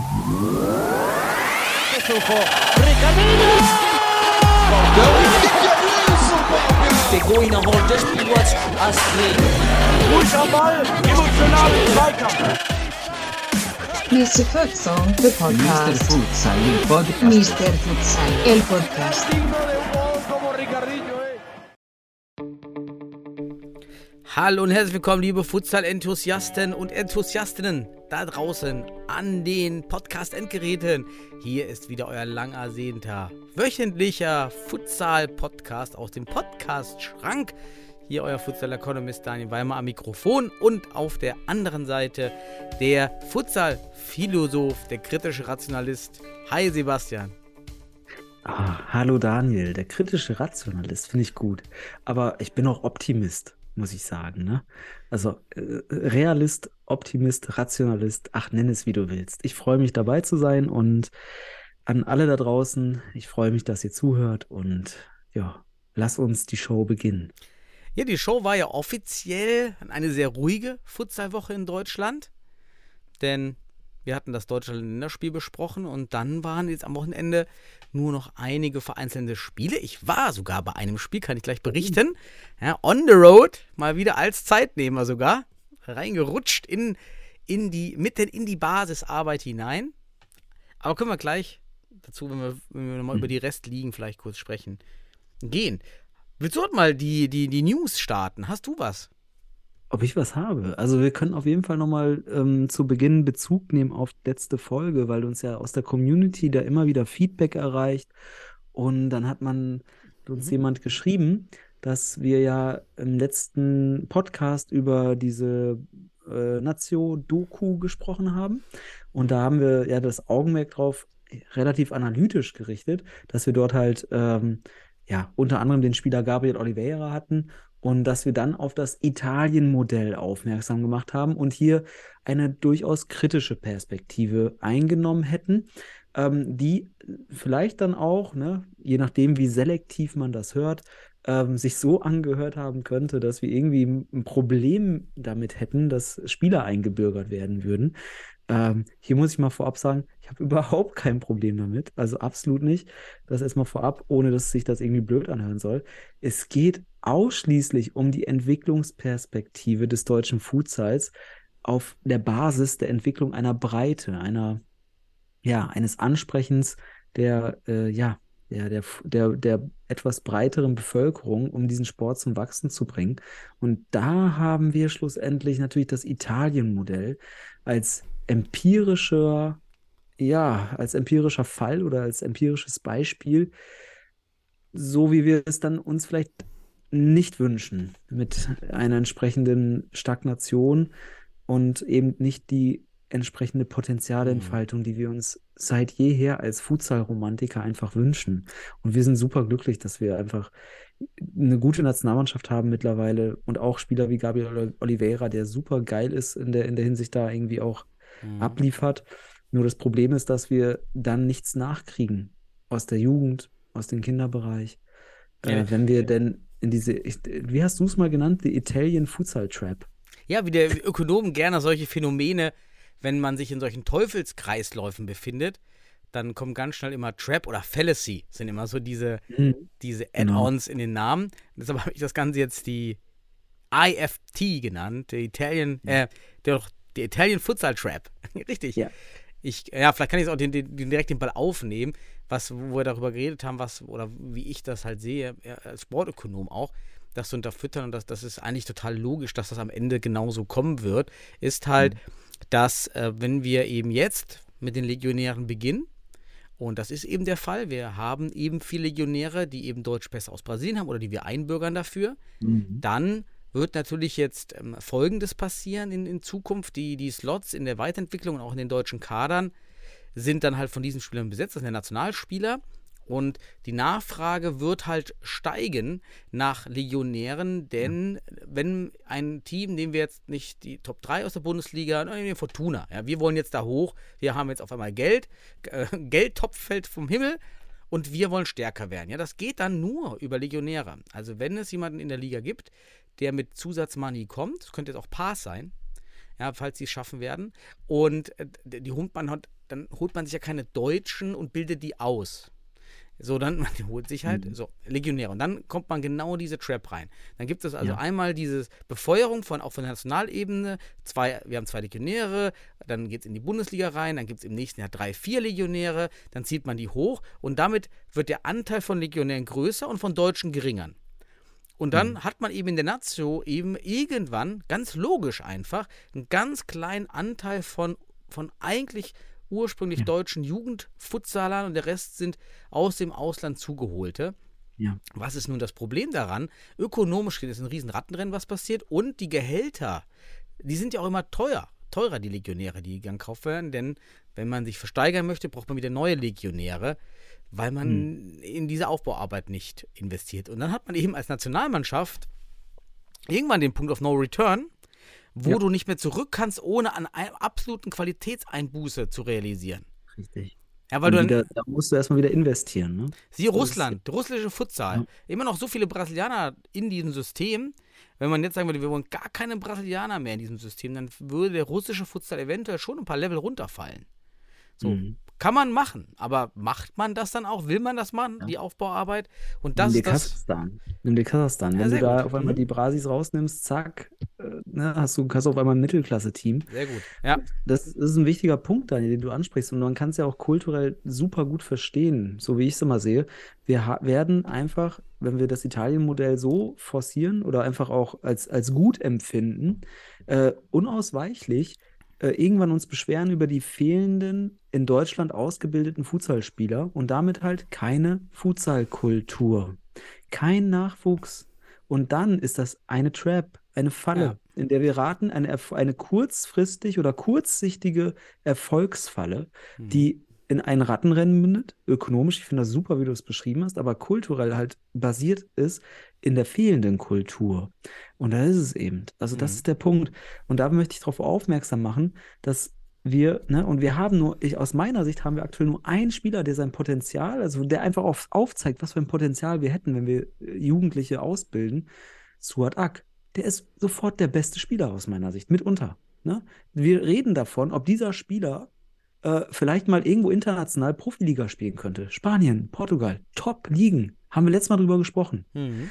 Begoina holt das Spiel als Ruhig am Ball, emotional im Zweikampf. Mr. Futsal, the podcast. Mr. Futsal, el podcast. Hallo und herzlich willkommen, liebe Futsal-Enthusiasten und Enthusiastinnen da draußen an den Podcast-Endgeräten. Hier ist wieder euer lang ersehnter, wöchentlicher Futsal-Podcast aus dem Podcast-Schrank. Hier euer Futsal-Economist Daniel Weimer am Mikrofon und auf der anderen Seite der Futsal-Philosoph, der kritische Rationalist. Hi Sebastian. Hallo Daniel, der kritische Rationalist, finde ich gut. Aber ich bin auch Optimist, muss ich sagen, ne? Also Realist, Optimist, Rationalist, nenn es wie du willst. Ich freue mich dabei zu sein und an alle da draußen, ich freue mich, dass ihr zuhört und ja, lass uns die Show beginnen. Ja, die Show war ja offiziell eine sehr ruhige Futsalwoche in Deutschland, denn wir hatten das Deutschland-Länderspiel besprochen und dann waren jetzt am Wochenende nur noch einige vereinzelte Spiele. Ich war sogar bei einem Spiel, kann ich gleich berichten. Ja, on the road, mal wieder als Zeitnehmer sogar, reingerutscht mitten in die Basisarbeit hinein. Aber können wir gleich dazu, wenn wir nochmal über die Restligen vielleicht kurz sprechen, gehen. Willst du mal die News starten? Hast du was? Ob ich was habe? Also wir können auf jeden Fall nochmal zu Beginn Bezug nehmen auf die letzte Folge, weil uns ja aus der Community da immer wieder Feedback erreicht und dann hat uns jemand geschrieben, dass wir ja im letzten Podcast über diese Nazio-Doku gesprochen haben und da haben wir ja das Augenmerk drauf relativ analytisch gerichtet, dass wir dort halt unter anderem den Spieler Gabriel Oliveira hatten und dass wir dann auf das Italien-Modell aufmerksam gemacht haben und hier eine durchaus kritische Perspektive eingenommen hätten, die vielleicht dann auch, ne, je nachdem wie selektiv man das hört, sich so angehört haben könnte, dass wir irgendwie ein Problem damit hätten, dass Spieler eingebürgert werden würden. Hier muss ich mal vorab sagen, ich habe überhaupt kein Problem damit, also absolut nicht. Das erstmal vorab, ohne dass sich das irgendwie blöd anhören soll. Es geht ausschließlich um die Entwicklungsperspektive des deutschen Futsals auf der Basis der Entwicklung einer Breite, eines Ansprechens der etwas breiteren Bevölkerung, um diesen Sport zum Wachsen zu bringen. Und da haben wir schlussendlich natürlich das Italien-Modell als empirischer Fall oder als empirisches Beispiel, so wie wir es dann uns vielleicht nicht wünschen, mit einer entsprechenden Stagnation und eben nicht die entsprechende Potenzialentfaltung, die wir uns seit jeher als Futsal-Romantiker einfach wünschen. Und wir sind super glücklich, dass wir einfach eine gute Nationalmannschaft haben mittlerweile und auch Spieler wie Gabriel Oliveira, der super geil ist in der Hinsicht da irgendwie auch abliefert. Nur das Problem ist, dass wir dann nichts nachkriegen aus der Jugend, aus dem Kinderbereich. Wenn wir denn in wie hast du es mal genannt, die Italian Futsal Trap? Ja, wie der Ökonomen gerne solche Phänomene, wenn man sich in solchen Teufelskreisläufen befindet, dann kommen ganz schnell immer Trap oder Fallacy, sind immer so diese Add-ons in den Namen. Deshalb habe ich das Ganze jetzt die IFT genannt, die Italian Futsal Trap. Richtig. Ja. Vielleicht kann ich auch direkt den Ball aufnehmen, wo wir darüber geredet haben, oder wie ich das halt sehe, als Sportökonom auch, das zu unterfüttern und das ist eigentlich total logisch, dass das am Ende genauso kommen wird, ist halt, dass wenn wir eben jetzt mit den Legionären beginnen, und das ist eben der Fall, wir haben eben viele Legionäre, die eben Deutschpässe aus Brasilien haben oder die wir einbürgern dafür, dann wird natürlich jetzt Folgendes passieren in Zukunft. Die Slots in der Weiterentwicklung und auch in den deutschen Kadern sind dann halt von diesen Spielern besetzt, das sind ja Nationalspieler. Und die Nachfrage wird halt steigen nach Legionären, denn wenn ein Team, nehmen wir jetzt nicht die Top 3 aus der Bundesliga, nehmen wir Fortuna, wir wollen jetzt da hoch, wir haben jetzt auf einmal Geldtopf fällt vom Himmel und wir wollen stärker werden. Ja, das geht dann nur über Legionäre. Also wenn es jemanden in der Liga gibt, der mit Zusatzmoney kommt, das könnte jetzt auch Pass sein, ja, falls sie es schaffen werden. Und dann holt man sich ja keine Deutschen und bildet die aus. So, dann man holt sich halt so Legionäre. Und dann kommt man genau diese Trap rein. Dann gibt es also einmal diese Befeuerung auch von der Nationalebene. Wir haben 2 Legionäre, dann geht es in die Bundesliga rein, dann gibt es im nächsten Jahr 3, 4 Legionäre, dann zieht man die hoch und damit wird der Anteil von Legionären größer und von Deutschen geringer. Und dann hat man eben in der Nazio eben irgendwann, ganz logisch einfach, einen ganz kleinen Anteil von eigentlich ursprünglich deutschen Jugendfutsalern und der Rest sind aus dem Ausland zugeholte. Ja. Was ist nun das Problem daran? Ökonomisch ist ein riesen Rattenrennen, was passiert, und die Gehälter, die sind ja auch immer teurer, die Legionäre, die dann gekauft werden, denn wenn man sich versteigern möchte, braucht man wieder neue Legionäre, weil man in diese Aufbauarbeit nicht investiert. Und dann hat man eben als Nationalmannschaft irgendwann den Punkt of No Return, wo du nicht mehr zurück kannst, ohne an einem absoluten Qualitätseinbuße zu realisieren. Richtig. Ja, weil da musst du erstmal wieder investieren. Ne? Siehe Russland, der russische Futsal. Ja. Immer noch so viele Brasilianer in diesem System. Wenn man jetzt sagen würde, wir wollen gar keine Brasilianer mehr in diesem System, dann würde der russische Futsal eventuell schon ein paar Level runterfallen. So, kann man machen, aber macht man das dann auch? Will man das machen, die Aufbauarbeit? Und das Nimm dir Kasachstan. Ja, wenn du da gut. auf einmal die Brasis rausnimmst, zack, hast du auf einmal ein Mittelklasse-Team. Sehr gut, ja. Das ist ein wichtiger Punkt, Daniel, den du ansprichst. Und man kann es ja auch kulturell super gut verstehen, so wie ich es immer sehe. Wir werden einfach, wenn wir das Italien-Modell so forcieren oder einfach auch als gut empfinden, unausweichlich irgendwann uns beschweren über die fehlenden, in Deutschland ausgebildeten Futsalspieler und damit halt keine Futsalkultur, kein Nachwuchs. Und dann ist das eine Trap, eine Falle, in der wir raten, eine kurzfristig oder kurzsichtige Erfolgsfalle, die in ein Rattenrennen mündet, ökonomisch, ich finde das super, wie du es beschrieben hast, aber kulturell halt basiert ist in der fehlenden Kultur. Und da ist es eben. Also das ist der Punkt. Und da möchte ich darauf aufmerksam machen, dass wir, und wir haben aus meiner Sicht haben wir aktuell nur einen Spieler, der sein Potenzial, also der einfach aufzeigt, was für ein Potenzial wir hätten, wenn wir Jugendliche ausbilden. Suat Ak. Der ist sofort der beste Spieler aus meiner Sicht, mitunter. Ne? Wir reden davon, ob dieser Spieler vielleicht mal irgendwo international Profiliga spielen könnte. Spanien, Portugal, Top-Ligen. Haben wir letztes Mal drüber gesprochen.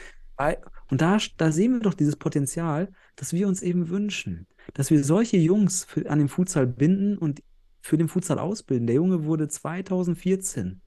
Und da sehen wir doch dieses Potenzial, das wir uns eben wünschen. Dass wir solche Jungs an den Futsal binden und für den Futsal ausbilden. Der Junge wurde 2014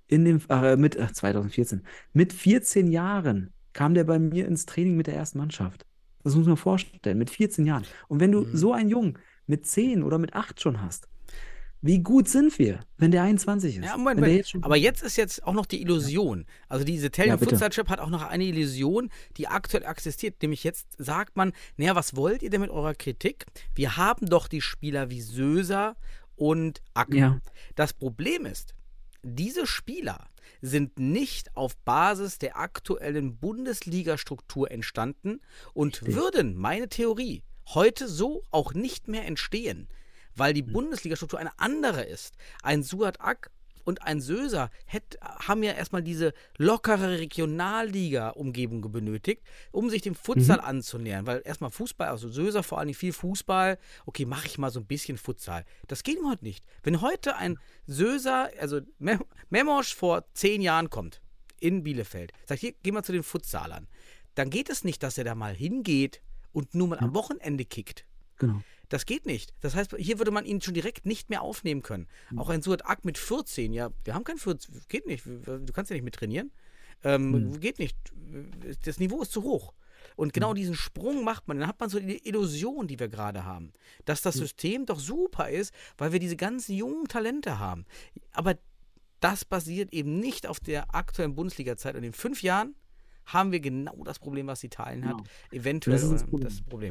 mit 14 Jahren kam der bei mir ins Training mit der ersten Mannschaft. Das muss man sich vorstellen, mit 14 Jahren. Und wenn du so einen Jungen mit 10 oder mit 8 schon hast, wie gut sind wir, wenn der 21 ist? Ja, Moment. Aber jetzt ist auch noch die Illusion. Also diese Italian Futsal Trap hat auch noch eine Illusion, die aktuell existiert. Nämlich jetzt sagt man, naja, was wollt ihr denn mit eurer Kritik? Wir haben doch die Spieler wie Söser und Ak. Ja. Das Problem ist, diese Spieler sind nicht auf Basis der aktuellen Bundesliga-Struktur entstanden und würden, meine Theorie, heute so auch nicht mehr entstehen, weil die Bundesliga-Struktur eine andere ist. Ein Suat Ak und ein Söser haben ja erstmal diese lockere Regionalliga-Umgebung benötigt, um sich dem Futsal anzunähern. Weil erstmal Fußball, also Söser vor allem viel Fußball, okay, mache ich mal so ein bisschen Futsal. Das geht heute nicht. Wenn heute ein Söser, also Memosch vor 10 Jahren kommt, in Bielefeld, sagt, hier, geh mal zu den Futsalern, dann geht es nicht, dass er da mal hingeht und nur mal am Wochenende kickt. Genau. Das geht nicht. Das heißt, hier würde man ihn schon direkt nicht mehr aufnehmen können. Auch ein Suat Ak mit 14, ja, wir haben kein 14, geht nicht. Du kannst ja nicht mit trainieren. Geht nicht. Das Niveau ist zu hoch. Und genau diesen Sprung macht man. Dann hat man so die Illusion, die wir gerade haben, dass das System doch super ist, weil wir diese ganzen jungen Talente haben. Aber das basiert eben nicht auf der aktuellen Bundesliga-Zeit. Und in 5 Jahren haben wir genau das Problem, was Italien hat. Eventuell das Problem.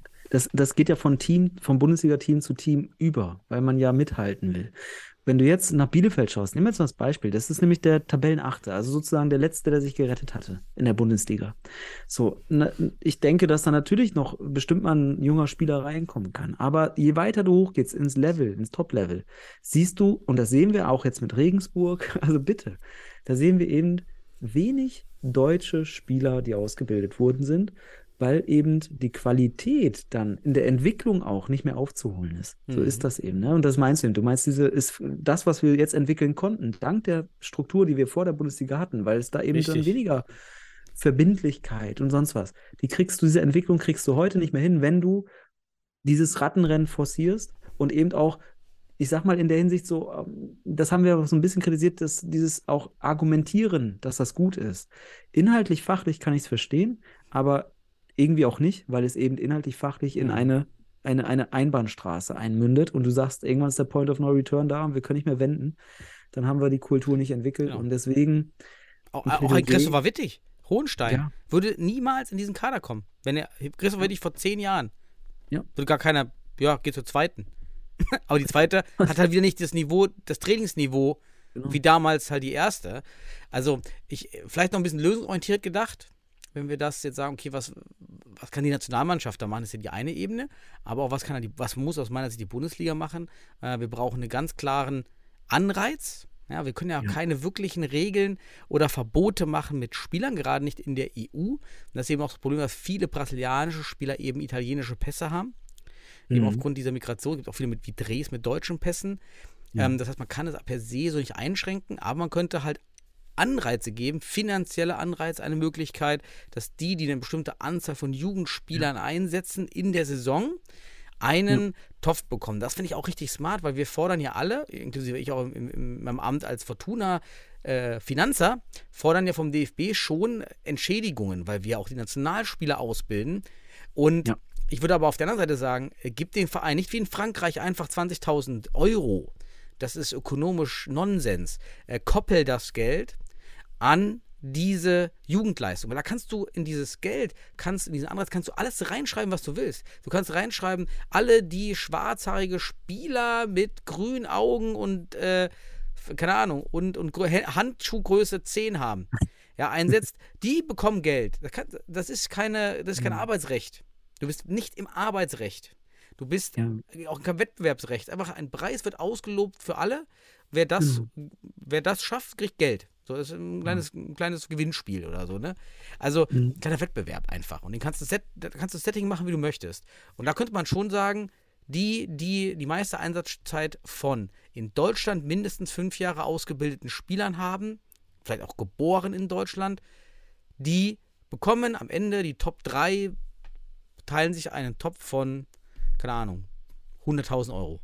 Das geht ja vom Bundesliga-Team zu Team über, weil man ja mithalten will. Wenn du jetzt nach Bielefeld schaust, nehmen wir jetzt mal das Beispiel, das ist nämlich der Tabellenachte, also sozusagen der Letzte, der sich gerettet hatte in der Bundesliga. So, ich denke, dass da natürlich noch bestimmt mal ein junger Spieler reinkommen kann, aber je weiter du hochgehst ins Top-Level, siehst du, und das sehen wir auch jetzt mit Regensburg, also bitte, da sehen wir eben wenig deutsche Spieler, die ausgebildet worden sind, weil eben die Qualität dann in der Entwicklung auch nicht mehr aufzuholen ist. So ist das eben. Ne? Und das meinst du eben. Du meinst, ist das, was wir jetzt entwickeln konnten, dank der Struktur, die wir vor der Bundesliga hatten, weil es da eben dann weniger Verbindlichkeit und sonst was. Diese Entwicklung kriegst du heute nicht mehr hin, wenn du dieses Rattenrennen forcierst und eben auch, ich sag mal in der Hinsicht so, das haben wir so ein bisschen kritisiert, dass dieses auch Argumentieren, dass das gut ist. Inhaltlich, fachlich kann ich es verstehen, aber irgendwie auch nicht, weil es eben inhaltlich, fachlich in eine Einbahnstraße einmündet und du sagst, irgendwann ist der Point of No Return da und wir können nicht mehr wenden. Dann haben wir die Kultur nicht entwickelt und deswegen auch ein Christopher Wittig, Hohenstein, Ja. würde niemals in diesen Kader kommen. Christopher Wittig vor 10 Jahren, würde gar keiner, geht zur zweiten. Aber die zweite hat halt wieder nicht das Niveau, das Trainingsniveau, wie damals halt die erste. Also vielleicht noch ein bisschen lösungsorientiert gedacht, wenn wir das jetzt sagen, okay, was kann die Nationalmannschaft da machen, das ist ja die eine Ebene, aber auch was muss aus meiner Sicht die Bundesliga machen? Wir brauchen einen ganz klaren Anreiz. Ja, wir können ja keine wirklichen Regeln oder Verbote machen mit Spielern, gerade nicht in der EU. Und das ist eben auch das Problem, dass viele brasilianische Spieler eben italienische Pässe haben. Eben aufgrund dieser Migration. Es gibt auch viele wie Drehs mit deutschen Pässen. Das heißt, man kann es per se so nicht einschränken, aber man könnte halt Anreize geben, finanzielle Anreize, eine Möglichkeit, dass die eine bestimmte Anzahl von Jugendspielern einsetzen in der Saison, einen Topf bekommen. Das finde ich auch richtig smart, weil wir fordern ja alle, inklusive ich auch in meinem Amt als Fortuna Finanzer, fordern ja vom DFB schon Entschädigungen, weil wir auch die Nationalspieler ausbilden. Und ich würde aber auf der anderen Seite sagen, gib den Verein nicht wie in Frankreich einfach 20.000 €. Das ist ökonomisch Nonsens. Koppel das Geld an diese Jugendleistung. Weil da kannst du in dieses Geld, in diesen Anreiz, kannst du alles reinschreiben, was du willst. Du kannst reinschreiben, alle, die schwarzhaarige Spieler mit grünen Augen und, keine Ahnung, und Handschuhgröße 10 haben, einsetzt, die bekommen Geld. Das ist kein Arbeitsrecht. Du bist nicht im Arbeitsrecht. Du bist auch kein Wettbewerbsrecht. Einfach ein Preis wird ausgelobt für alle. Wer das schafft, kriegt Geld. So, das ist ein kleines Gewinnspiel oder so, ne? Also, ein kleiner Wettbewerb einfach. Und da kannst du das Setting machen, wie du möchtest. Und da könnte man schon sagen, die meiste Einsatzzeit von in Deutschland mindestens 5 Jahre ausgebildeten Spielern haben, vielleicht auch geboren in Deutschland, die bekommen am Ende die Top 3, teilen sich einen Topf von, keine Ahnung, 100.000 €.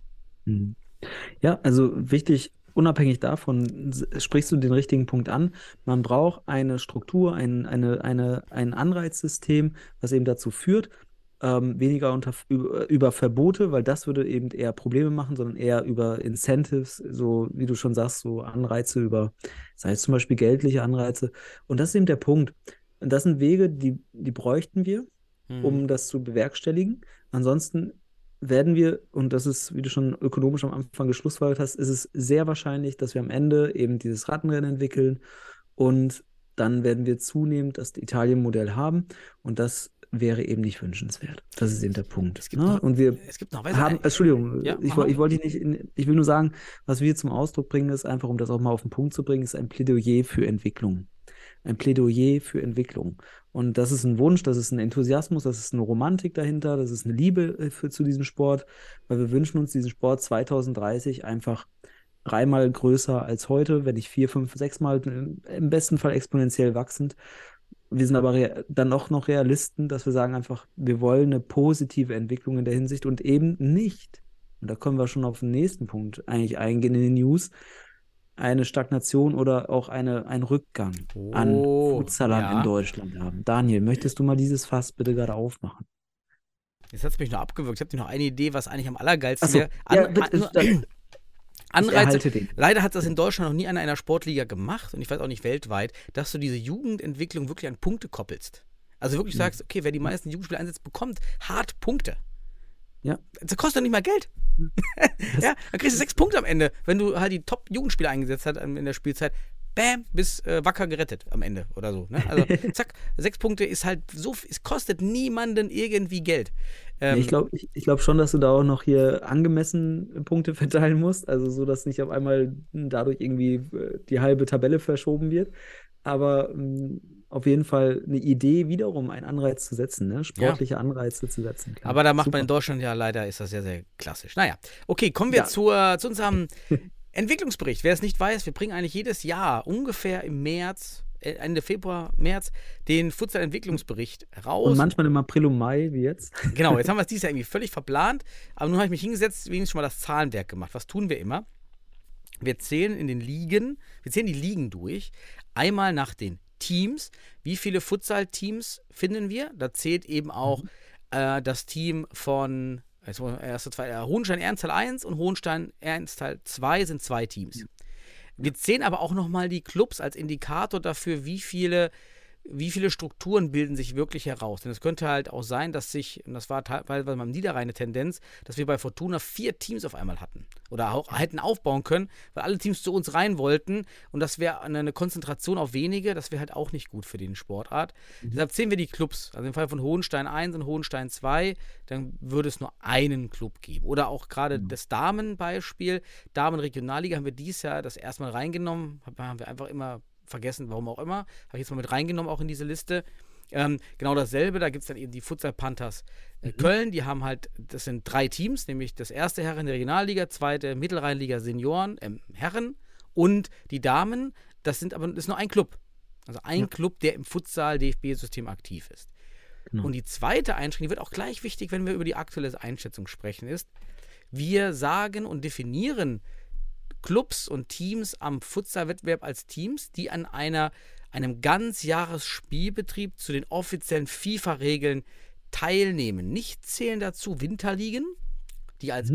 Ja, also wichtig, unabhängig davon sprichst du den richtigen Punkt an. Man braucht eine Struktur, ein Anreizsystem, was eben dazu führt, weniger über Verbote, weil das würde eben eher Probleme machen, sondern eher über Incentives, so wie du schon sagst, so Anreize sei es zum Beispiel geldliche Anreize. Und das ist eben der Punkt. Und das sind Wege, die bräuchten wir, um das zu bewerkstelligen. Ansonsten werden wir, und das ist, wie du schon ökonomisch am Anfang geschlussfolgert hast, ist es sehr wahrscheinlich, dass wir am Ende eben dieses Rattenrennen entwickeln und dann werden wir zunehmend das Italien-Modell haben und das wäre eben nicht wünschenswert. Das ist eben der Punkt. Es gibt noch Entschuldigung, ich will nur sagen, was wir zum Ausdruck bringen, ist einfach, um das auch mal auf den Punkt zu bringen, ist ein Plädoyer für Entwicklung. Ein Plädoyer für Entwicklung. Und das ist ein Wunsch, das ist ein Enthusiasmus, das ist eine Romantik dahinter, das ist eine Liebe zu diesem Sport, weil wir wünschen uns diesen Sport 2030 einfach 3-mal größer als heute, wenn nicht 4, 5, 6-mal, im besten Fall exponentiell wachsend. Wir sind aber dann auch noch Realisten, dass wir sagen einfach, wir wollen eine positive Entwicklung in der Hinsicht und eben nicht, und da können wir schon auf den nächsten Punkt eigentlich eingehen in den News, eine Stagnation oder auch einen Rückgang an Futsalern in Deutschland haben. Daniel, möchtest du mal dieses Fass bitte gerade aufmachen? Jetzt hat es mich noch abgewürgt. Ich habe noch eine Idee, was eigentlich am allergeilsten wäre. Anreize. Leider hat das in Deutschland noch nie einer Sportliga gemacht und ich weiß auch nicht weltweit, dass du diese Jugendentwicklung wirklich an Punkte koppelst. Also wirklich sagst, okay, wer die meisten Jugendspieler einsetzt, bekommt hart Punkte. Ja. Das kostet doch nicht mal Geld. Dann kriegst du 6 Punkte am Ende, wenn du halt die Top-Jugendspieler eingesetzt hast in der Spielzeit. Bam, bist wacker gerettet am Ende oder so. Ne? Also zack, 6 Punkte ist halt so, es kostet niemanden irgendwie Geld. Ich glaub schon, dass du da auch noch hier angemessen Punkte verteilen musst, also so, dass nicht auf einmal dadurch irgendwie die halbe Tabelle verschoben wird. Aber auf jeden Fall eine Idee, wiederum einen Anreiz zu setzen, ne? Sportliche Anreize zu setzen. Klar. Aber da macht Super. man in Deutschland ja leider, ist das sehr, sehr klassisch. Naja, okay, kommen wir zu unserem Entwicklungsbericht. Wer es nicht weiß, wir bringen eigentlich jedes Jahr ungefähr im März, Ende Februar, März, den Futsal-Entwicklungsbericht raus. Und manchmal im April und Mai, wie jetzt. Genau, jetzt haben wir es dieses Jahr irgendwie völlig verplant, aber nun habe ich mich hingesetzt, wenigstens schon mal das Zahlenwerk gemacht. Was tun wir immer? Wir zählen in den Ligen, wir zählen die Ligen durch, einmal nach den Teams. Wie viele Futsal-Teams finden wir? Da zählt eben auch das Team von Hohenstein-Ernstthal 1 und Hohenstein-Ernstthal 2 sind 2 Teams. Wir zählen aber auch nochmal die Clubs als Indikator dafür, wie viele Strukturen bilden sich wirklich heraus. Denn es könnte halt auch sein, dass sich, und das war teilweise beim Niederrhein eine Tendenz, dass wir bei Fortuna 4 Teams auf einmal hatten. Oder auch hätten aufbauen können, weil alle Teams zu uns rein wollten. Und das wäre eine Konzentration auf wenige, das wäre halt auch nicht gut für den Sportart. Deshalb zählen wir die Clubs. Also im Fall von Hohenstein 1 und Hohenstein 2, dann würde es nur einen Club geben. Oder auch gerade das Damenbeispiel, Damen-Regionalliga haben wir dieses Jahr das erste Mal reingenommen, haben wir einfach immer vergessen, warum auch immer. Habe ich jetzt mal mit reingenommen, auch in diese Liste. Genau dasselbe, da gibt es dann eben die Futsal Panthers Köln, die haben halt, das sind 3 Teams, nämlich das erste Herren der Regionalliga, zweite Mittelrheinliga Senioren, Herren und die Damen, das ist nur ein Club. Also ein Club, der im Futsal-DFB-System aktiv ist. Genau. Und die zweite Einschränkung, die wird auch gleich wichtig, wenn wir über die aktuelle Einschätzung sprechen, ist, wir sagen und definieren Clubs und Teams am Futsal-Wettbewerb als Teams, die an einem Ganzjahresspielbetrieb zu den offiziellen FIFA-Regeln teilnehmen. Nicht zählen dazu Winterligen, die als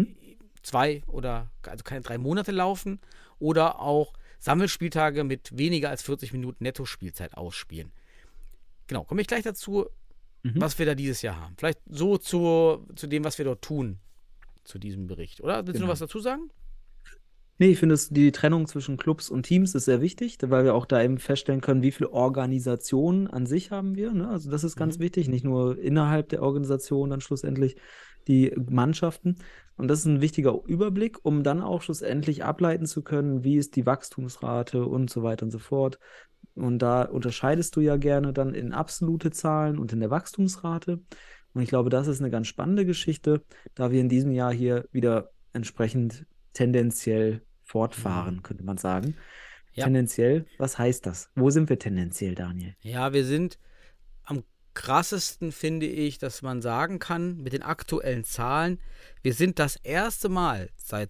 2 oder also keine 3 Monate laufen, oder auch Sammelspieltage mit weniger als 40 Minuten Netto-Spielzeit ausspielen. Genau, komme ich gleich dazu, was wir da dieses Jahr haben. Vielleicht so zu dem, was wir dort tun, zu diesem Bericht. Oder willst du noch was dazu sagen? Nee, ich finde, die Trennung zwischen Clubs und Teams ist sehr wichtig, weil wir auch da eben feststellen können, wie viele Organisationen an sich haben wir. Ne? Also das ist ganz wichtig, nicht nur innerhalb der Organisation dann schlussendlich die Mannschaften. Und das ist ein wichtiger Überblick, um dann auch schlussendlich ableiten zu können, wie ist die Wachstumsrate und so weiter und so fort. Und da unterscheidest du ja gerne dann in absolute Zahlen und in der Wachstumsrate. Und ich glaube, das ist eine ganz spannende Geschichte, da wir in diesem Jahr hier wieder entsprechend tendenziell fortfahren, könnte man sagen. Ja. Tendenziell, was heißt das? Wo sind wir tendenziell, Daniel? Ja, wir sind am krassesten, finde ich, dass man sagen kann, mit den aktuellen Zahlen, wir sind das erste Mal seit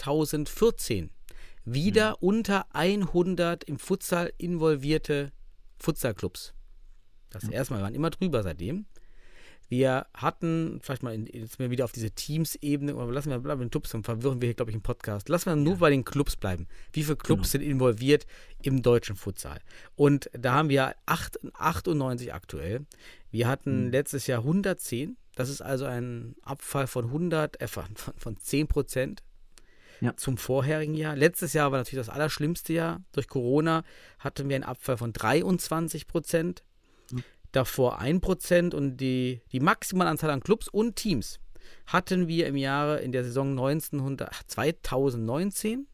2014 wieder unter 100 im Futsal involvierte Futsalclubs. Das erste Mal, wir waren immer drüber seitdem. Wir hatten, vielleicht mal jetzt mal wieder auf diese Teams-Ebene, oder lassen wir bei den Clubs, dann verwirren wir hier, glaube ich, im Podcast. Lassen wir nur bei den Clubs bleiben. Wie viele Clubs sind involviert im deutschen Futsal? Und da haben wir 98 aktuell. Wir hatten letztes Jahr 110. Das ist also ein Abfall von 10% zum vorherigen Jahr. Letztes Jahr war natürlich das allerschlimmste Jahr. Durch Corona hatten wir einen Abfall von 23%. Davor 1% und die maximale Anzahl an Clubs und Teams hatten wir in der Saison 2019,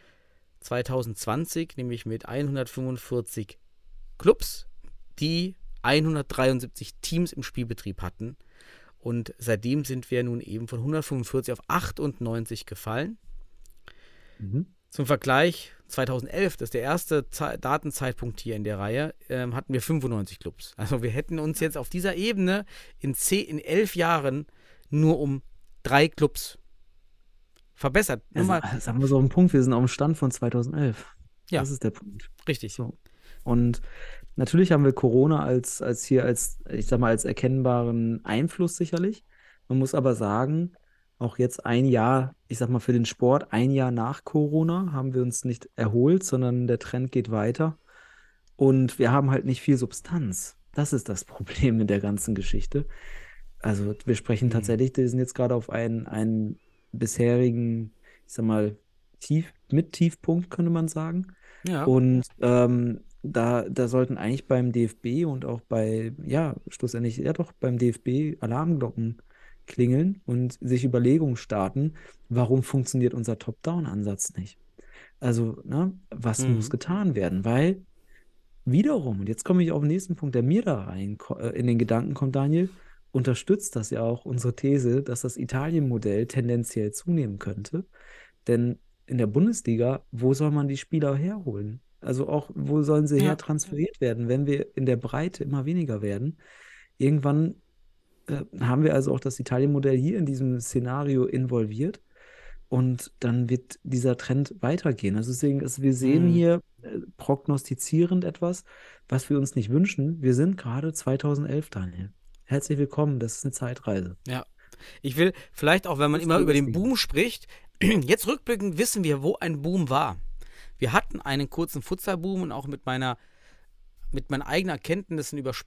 2020, nämlich mit 145 Clubs, die 173 Teams im Spielbetrieb hatten. Und seitdem sind wir nun eben von 145 auf 98 gefallen. Zum Vergleich, 2011, das ist der erste Datenzeitpunkt hier in der Reihe, hatten wir 95 Clubs. Also wir hätten uns jetzt auf dieser Ebene in 11 Jahren nur um 3 Clubs verbessert. Sagen wir so einen Punkt, wir sind auf dem Stand von 2011. Ja. Das ist der Punkt. Richtig. So. Und natürlich haben wir Corona als erkennbaren Einfluss sicherlich. Man muss aber sagen, auch jetzt ein Jahr, ich sag mal für den Sport, ein Jahr nach Corona haben wir uns nicht erholt, sondern der Trend geht weiter. Und wir haben halt nicht viel Substanz. Das ist das Problem in der ganzen Geschichte. Also wir sprechen tatsächlich, wir sind jetzt gerade auf einen bisherigen, ich sag mal, Tiefpunkt, könnte man sagen. Ja. Und da sollten eigentlich beim DFB und auch schlussendlich beim DFB Alarmglocken klingeln und sich Überlegungen starten, warum funktioniert unser Top-Down-Ansatz nicht? Also, was muss getan werden? Weil wiederum, und jetzt komme ich auf den nächsten Punkt, der mir da rein in den Gedanken kommt, Daniel, unterstützt das ja auch unsere These, dass das Italien-Modell tendenziell zunehmen könnte. Denn in der Bundesliga, wo soll man die Spieler herholen? Also auch, wo sollen sie her transferiert werden, wenn wir in der Breite immer weniger werden? Irgendwann haben wir also auch das Italien-Modell hier in diesem Szenario involviert. Und dann wird dieser Trend weitergehen. Also deswegen, wir sehen hier prognostizierend etwas, was wir uns nicht wünschen. Wir sind gerade 2011, Daniel. Herzlich willkommen, das ist eine Zeitreise. Ja, ich will vielleicht auch, wenn man immer über den Boom spricht, jetzt rückblickend wissen wir, wo ein Boom war. Wir hatten einen kurzen Futsal-Boom und auch mit meinen eigenen Erkenntnissen über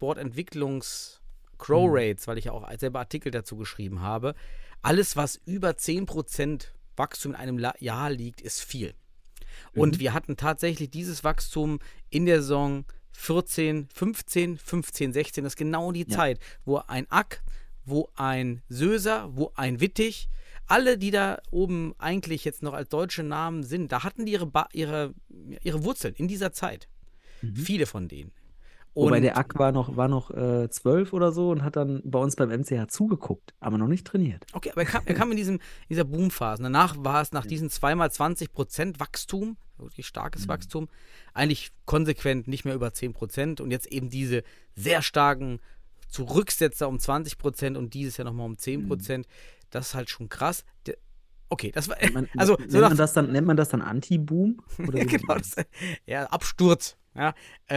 Sportentwicklungs-Crow-Rates, weil ich ja auch selber Artikel dazu geschrieben habe, alles, was über 10% Wachstum in einem Jahr liegt, ist viel. Und wir hatten tatsächlich dieses Wachstum in der Saison 14, 15, 16. Das ist genau die Zeit, wo ein Ack, wo ein Söser, wo ein Wittig, alle, die da oben eigentlich jetzt noch als deutsche Namen sind, da hatten die ihre Wurzeln in dieser Zeit. Viele von denen. Wobei der Ack war noch 12 oder so und hat dann bei uns beim MCH zugeguckt, aber noch nicht trainiert. Okay, aber er kam in dieser Boomphase. Danach war es nach diesen 2x20% Wachstum, wirklich starkes Wachstum, eigentlich konsequent nicht mehr über 10% und jetzt eben diese sehr starken Zurücksetzer um 20% und dieses Jahr nochmal um 10%. Das ist halt schon krass. Okay, das war. Nennt man das dann Anti-Boom? Ja, genau. Absturz. Ja,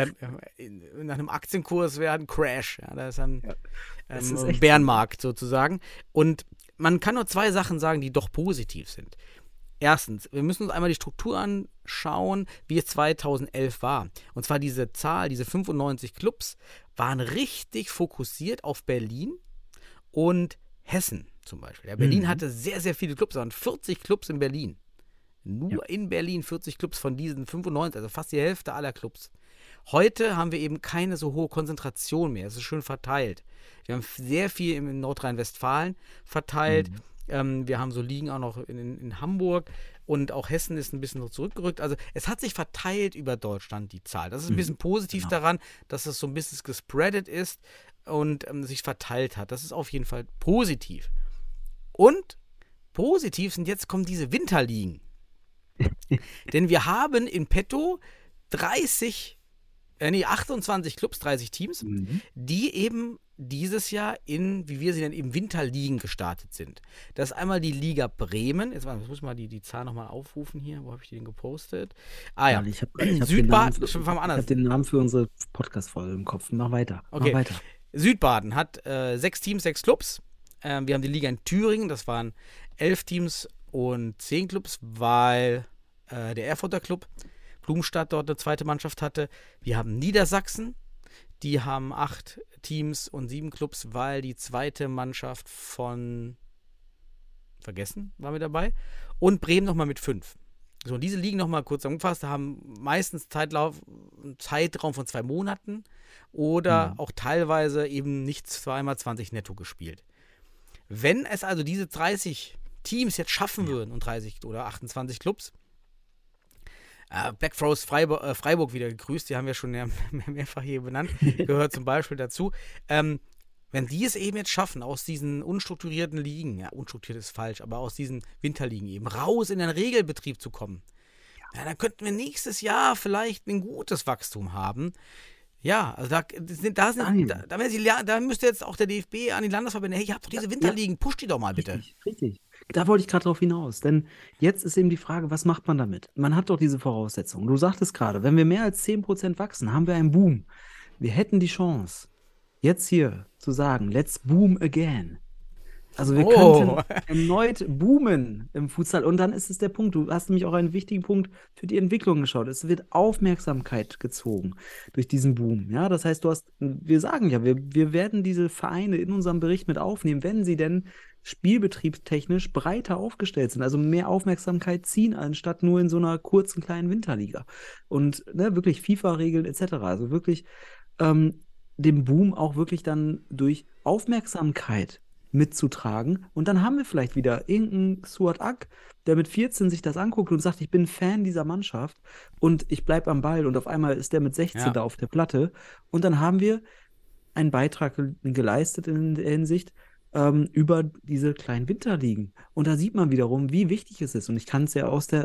nach einem Aktienkurs wäre ein Crash. Ja, das ist ein Bärenmarkt sozusagen. Und man kann nur zwei Sachen sagen, die doch positiv sind. Erstens, wir müssen uns einmal die Struktur anschauen, wie es 2011 war. Und zwar diese Zahl, diese 95 Clubs, waren richtig fokussiert auf Berlin und Hessen zum Beispiel. Ja, Berlin hatte sehr, sehr viele Clubs, es waren 40 Clubs in Berlin. Nur in Berlin 40 Clubs von diesen 95, also fast die Hälfte aller Clubs. Heute haben wir eben keine so hohe Konzentration mehr. Es ist schön verteilt. Wir haben sehr viel in Nordrhein-Westfalen verteilt. Wir haben so Ligen auch noch in Hamburg und auch Hessen ist ein bisschen so zurückgerückt. Also es hat sich verteilt über Deutschland, die Zahl. Das ist ein bisschen positiv daran, dass es so ein bisschen gespreadet ist und sich verteilt hat. Das ist auf jeden Fall positiv. Und positiv sind jetzt kommen diese Winterligen. Denn wir haben in petto 28 Clubs, 30 Teams, die eben dieses Jahr wie wir sie nennen, eben Winterligen gestartet sind. Das ist einmal die Liga Bremen. Jetzt muss ich mal die Zahl nochmal aufrufen hier. Wo habe ich die denn gepostet? Ja. Ich hab den Namen für unsere Podcast-Folge im Kopf. Mach weiter. Okay. Mach weiter. Südbaden hat 6 Teams, 6 Clubs. Wir haben die Liga in Thüringen. Das waren 11 Teams und 10 Clubs, weil der Erfurter Club Blumenstadt dort eine zweite Mannschaft hatte. Wir haben Niedersachsen, die haben 8 Teams und 7 Clubs, weil die zweite Mannschaft von vergessen war mit dabei. Und Bremen nochmal mit 5. So, und diese liegen nochmal kurz angefasst, haben meistens einen Zeitraum von 2 Monaten oder auch teilweise eben nicht 2x20 netto gespielt. Wenn es also diese 30 Teams jetzt schaffen würden und 30 oder 28 Clubs, Black Frost Freiburg wieder gegrüßt, die haben wir schon mehrfach hier benannt, gehört zum Beispiel dazu. Wenn die es eben jetzt schaffen, aus diesen unstrukturierten Ligen, ja, unstrukturiert ist falsch, aber aus diesen Winterligen eben raus in den Regelbetrieb zu kommen, dann könnten wir nächstes Jahr vielleicht ein gutes Wachstum haben. Ja, also da müsste jetzt auch der DFB an die Landesverbände, hey, ihr habt doch diese Winterligen, pusht die doch mal bitte. Richtig. Da wollte ich gerade drauf hinaus, denn jetzt ist eben die Frage, was macht man damit? Man hat doch diese Voraussetzungen. Du sagtest gerade, wenn wir mehr als 10% wachsen, haben wir einen Boom. Wir hätten die Chance, jetzt hier zu sagen, let's boom again. Also wir könnten erneut boomen im Futsal. Und dann ist es der Punkt, du hast nämlich auch einen wichtigen Punkt für die Entwicklung geschaut. Es wird Aufmerksamkeit gezogen durch diesen Boom. Ja, das heißt, wir sagen ja, wir werden diese Vereine in unserem Bericht mit aufnehmen, wenn sie denn spielbetriebstechnisch breiter aufgestellt sind, also mehr Aufmerksamkeit ziehen, anstatt nur in so einer kurzen kleinen Winterliga. Und wirklich FIFA-Regeln etc. Also wirklich dem Boom auch wirklich dann durch Aufmerksamkeit mitzutragen. Und dann haben wir vielleicht wieder irgendeinen Suat Ak, der mit 14 sich das anguckt und sagt, ich bin Fan dieser Mannschaft und ich bleibe am Ball und auf einmal ist der mit 16 da auf der Platte. Und dann haben wir einen Beitrag geleistet in der Hinsicht über diese kleinen Winterligen. Und da sieht man wiederum, wie wichtig es ist. Und ich kann dir ja aus der,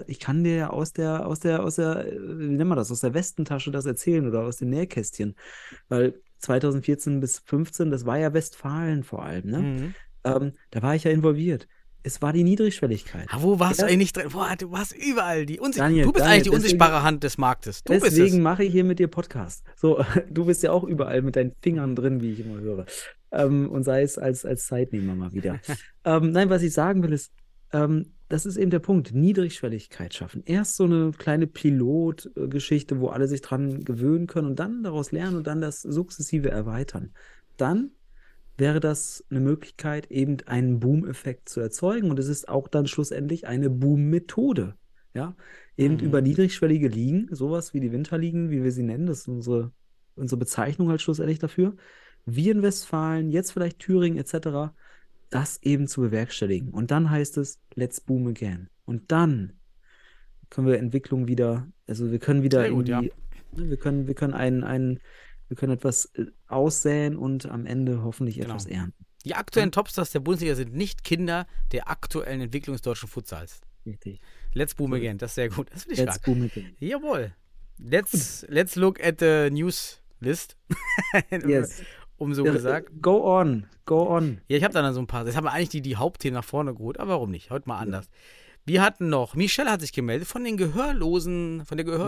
wie nennt man das, aus der Westentasche das erzählen oder aus dem Nähkästchen. Weil 2014 bis 2015, das war ja Westfalen vor allem, ne? Da war ich ja involviert. Es war die Niedrigschwelligkeit. Wo warst du eigentlich drin? Boah, du warst überall. Daniel, du bist eigentlich die unsichtbare Hand des Marktes. Deswegen mache ich hier mit dir Podcast. So, du bist ja auch überall mit deinen Fingern drin, wie ich immer höre. Und sei es als Zeitnehmer mal wieder. Nein, was ich sagen will, ist, das ist eben der Punkt. Niedrigschwelligkeit schaffen. Erst so eine kleine Pilotgeschichte, wo alle sich dran gewöhnen können und dann daraus lernen und dann das sukzessive erweitern. Dann wäre das eine Möglichkeit, eben einen Boom-Effekt zu erzeugen. Und es ist auch dann schlussendlich eine Boom-Methode. Ja, eben über niedrigschwellige Ligen, sowas wie die Winterligen, wie wir sie nennen, das ist unsere Bezeichnung halt schlussendlich dafür. Wir in Westfalen, jetzt vielleicht Thüringen etc., das eben zu bewerkstelligen. Und dann heißt es, let's boom again. Und dann können wir Entwicklung wieder, also wir können wieder wir können etwas aussäen und am Ende hoffentlich etwas ernten. Die aktuellen Topstars der Bundesliga sind nicht Kinder der aktuellen Entwicklung des deutschen Futsals. Richtig. Let's boom again, das ist sehr gut. Das finde ich Let's boom again. Jawohl. Let's look at the news list. Yes. So gesagt. Go on. Ja, ich habe dann so ein paar. Jetzt haben wir eigentlich die Hauptthemen nach vorne geholt, aber warum nicht? Heute mal anders. Wir hatten noch, Michelle hat sich gemeldet von der gehörlosen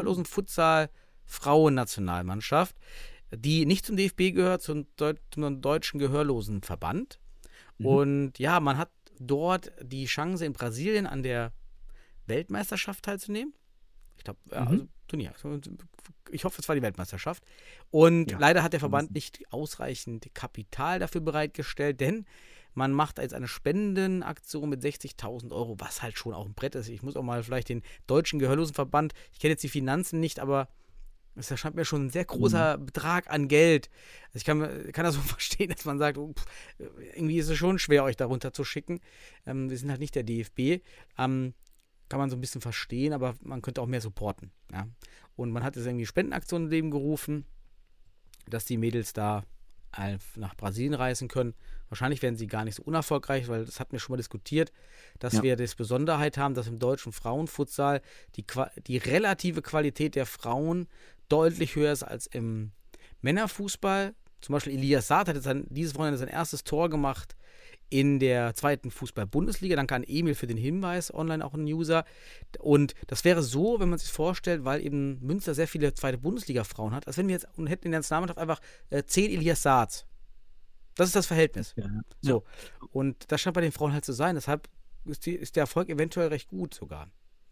Futsal-Frauen-Nationalmannschaft, die nicht zum DFB gehört, zum Deutschen Gehörlosenverband. Und ja, man hat dort die Chance, in Brasilien an der Weltmeisterschaft teilzunehmen. Ich glaube, also Turnier. Ich hoffe, es war die Weltmeisterschaft. Und leider hat der Verband nicht ausreichend Kapital dafür bereitgestellt, denn man macht jetzt eine Spendenaktion mit 60.000 €, was halt schon auch ein Brett ist. Ich muss auch mal vielleicht den Deutschen Gehörlosenverband, ich kenne jetzt die Finanzen nicht, aber es erscheint mir schon ein sehr großer Betrag an Geld. Also ich kann das so verstehen, dass man sagt, irgendwie ist es schon schwer, euch darunter zu schicken. Wir sind halt nicht der DFB. Kann man so ein bisschen verstehen, aber man könnte auch mehr supporten. Ja? Und man hat jetzt irgendwie Spendenaktionen ins Leben gerufen, dass die Mädels da nach Brasilien reisen können. Wahrscheinlich werden sie gar nicht so unerfolgreich, weil das hatten wir schon mal diskutiert, dass wir das Besonderheit haben, dass im deutschen Frauenfutsal die relative Qualität der Frauen deutlich höher ist als im Männerfußball. Zum Beispiel Elias Saad hat jetzt dieses Wochenende sein erstes Tor gemacht in der zweiten Fußball-Bundesliga. Danke an Emil für den Hinweis, online auch ein User. Und das wäre so, wenn man sich vorstellt, weil eben Münster sehr viele zweite Bundesliga-Frauen hat, als wenn wir jetzt hätten in der Nationalmannschaft einfach 10 Elias Saads. Das ist das Verhältnis. Ja. So. Und das scheint bei den Frauen halt zu sein. Deshalb ist der Erfolg eventuell recht gut sogar.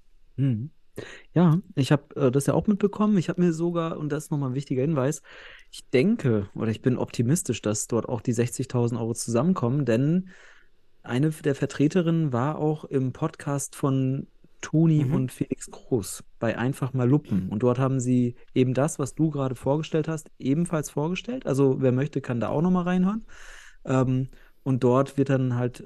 Ja, ich habe das ja auch mitbekommen. Ich habe mir sogar, und das ist nochmal ein wichtiger Hinweis, ich denke oder ich bin optimistisch, dass dort auch die 60.000 € zusammenkommen, denn eine der Vertreterinnen war auch im Podcast von Toni und Felix Groß bei Einfach mal Luppen. Und dort haben sie eben das, was du gerade vorgestellt hast, ebenfalls vorgestellt. Also wer möchte, kann da auch nochmal reinhören. Und dort wird dann halt,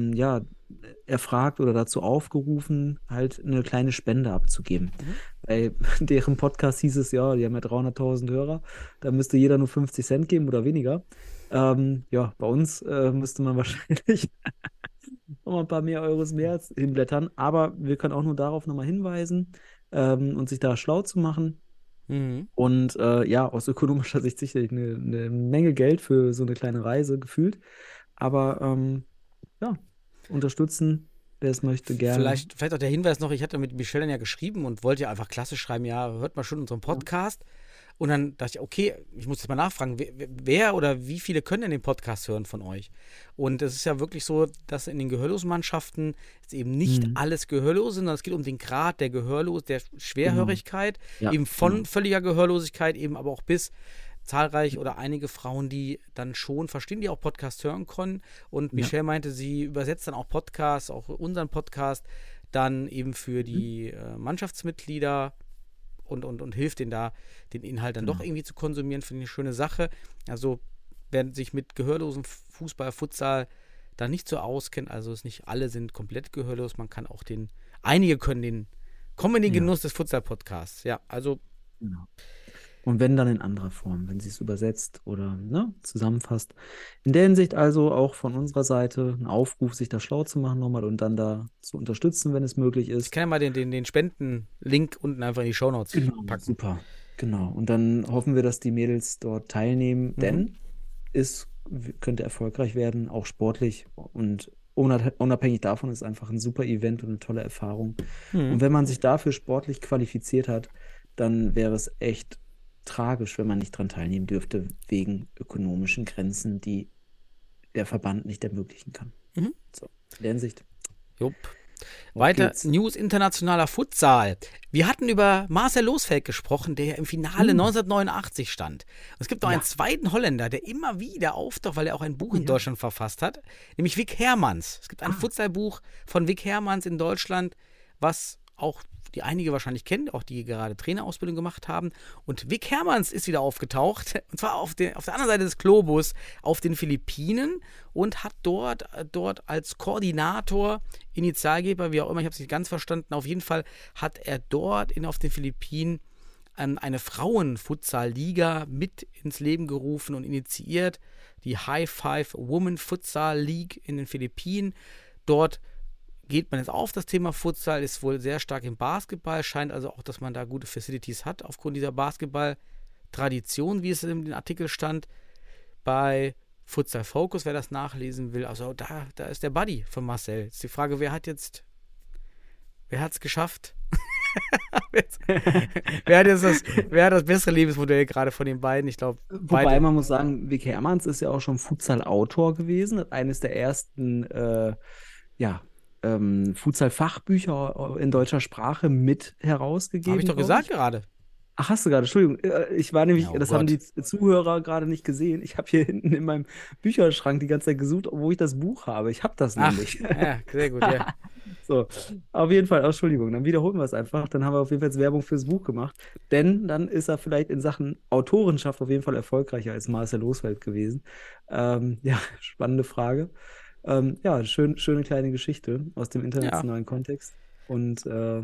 erfragt oder dazu aufgerufen, halt eine kleine Spende abzugeben. Bei deren Podcast hieß es, ja, die haben ja 300.000 Hörer, da müsste jeder nur 50 Cent geben oder weniger. Bei uns müsste man wahrscheinlich noch ein paar mehr Euros mehr hinblättern, aber wir können auch nur darauf nochmal hinweisen und sich da schlau zu machen. Und aus ökonomischer Sicht sicherlich eine Menge Geld für so eine kleine Reise gefühlt. Aber unterstützen, wer es möchte, gerne. Vielleicht auch der Hinweis noch, ich hatte mit Michelle dann ja geschrieben und wollte ja einfach klassisch schreiben, ja, hört mal schon unseren Podcast. Und dann dachte ich, okay, ich muss jetzt mal nachfragen, wer oder wie viele können denn den Podcast hören von euch? Und es ist ja wirklich so, dass in den Gehörlosenmannschaften ist eben nicht alles Gehörlose, sondern es geht um den Grad der der Schwerhörigkeit, eben von völliger Gehörlosigkeit, eben aber auch bis zahlreich oder einige Frauen, die dann schon verstehen, die auch Podcast hören können. Und Michelle meinte, sie übersetzt dann auch Podcasts, auch unseren Podcast, dann eben für die Mannschaftsmitglieder und hilft denen da, den Inhalt dann doch irgendwie zu konsumieren. Finde ich eine schöne Sache. Also wer sich mit gehörlosen Fußball, Futsal da nicht so auskennt. Also es nicht alle sind komplett gehörlos. Man kann auch einige kommen in den Genuss des Futsal-Podcasts. Ja, also. Genau. Und wenn dann in anderer Form, wenn sie es übersetzt oder zusammenfasst. In der Hinsicht also auch von unserer Seite ein Aufruf, sich da schlau zu machen nochmal und dann da zu unterstützen, wenn es möglich ist. Ich kann ja mal den Spenden-Link unten einfach in die Shownotes packen. Super, genau. Und dann hoffen wir, dass die Mädels dort teilnehmen, denn es könnte erfolgreich werden, auch sportlich und unabhängig davon ist einfach ein super Event und eine tolle Erfahrung. Und wenn man sich dafür sportlich qualifiziert hat, dann wäre es echt tragisch, wenn man nicht dran teilnehmen dürfte, wegen ökonomischen Grenzen, die der Verband nicht ermöglichen kann. So, in der Hinsicht. Jupp. Weiter News internationaler Futsal. Wir hatten über Marcel Losfeld gesprochen, der ja im Finale 1989 stand. Und es gibt noch einen zweiten Holländer, der immer wieder auftaucht, weil er auch ein Buch in Deutschland verfasst hat, nämlich Wick Hermans. Es gibt ein Futsalbuch von Wick Hermans in Deutschland, was auch die einige wahrscheinlich kennen, auch die gerade Trainerausbildung gemacht haben. Und Wick Hermans ist wieder aufgetaucht, und zwar auf der anderen Seite des Globus, auf den Philippinen und hat dort als Koordinator, Initialgeber, wie auch immer, ich habe es nicht ganz verstanden, auf jeden Fall hat er dort auf den Philippinen eine Frauen-Futsal-Liga mit ins Leben gerufen und initiiert, die High Five Women Futsal League in den Philippinen. Dort geht man jetzt auf das Thema Futsal, ist wohl sehr stark im Basketball, scheint also auch, dass man da gute Facilities hat, aufgrund dieser Basketball-Tradition, wie es in dem Artikel stand. Bei Futsal Focus, wer das nachlesen will, also da ist der Buddy von Marcel. Jetzt die Frage, wer hat es geschafft? wer hat das bessere Lebensmodell gerade von den beiden? Ich glaube, wobei man muss sagen, Wick Hermans ist ja auch schon Futsal-Autor gewesen, hat eines der ersten Futsal-Fachbücher in deutscher Sprache mit herausgegeben. Habe ich doch gesagt gerade. Ach, hast du gerade, Entschuldigung. Ich war nämlich, Oh das Gott. haben die Zuhörer gerade nicht gesehen. Ich habe hier hinten in meinem Bücherschrank die ganze Zeit gesucht, wo ich das Buch habe. Ich habe das nämlich. Ja, sehr gut, ja. So, auf jeden Fall, Entschuldigung, dann wiederholen wir es einfach. Dann haben wir auf jeden Fall jetzt Werbung fürs Buch gemacht. Denn dann ist er vielleicht in Sachen Autorenschaft auf jeden Fall erfolgreicher als Marcel Losfeld gewesen. Spannende Frage. Schöne kleine Geschichte aus dem internationalen Kontext. Und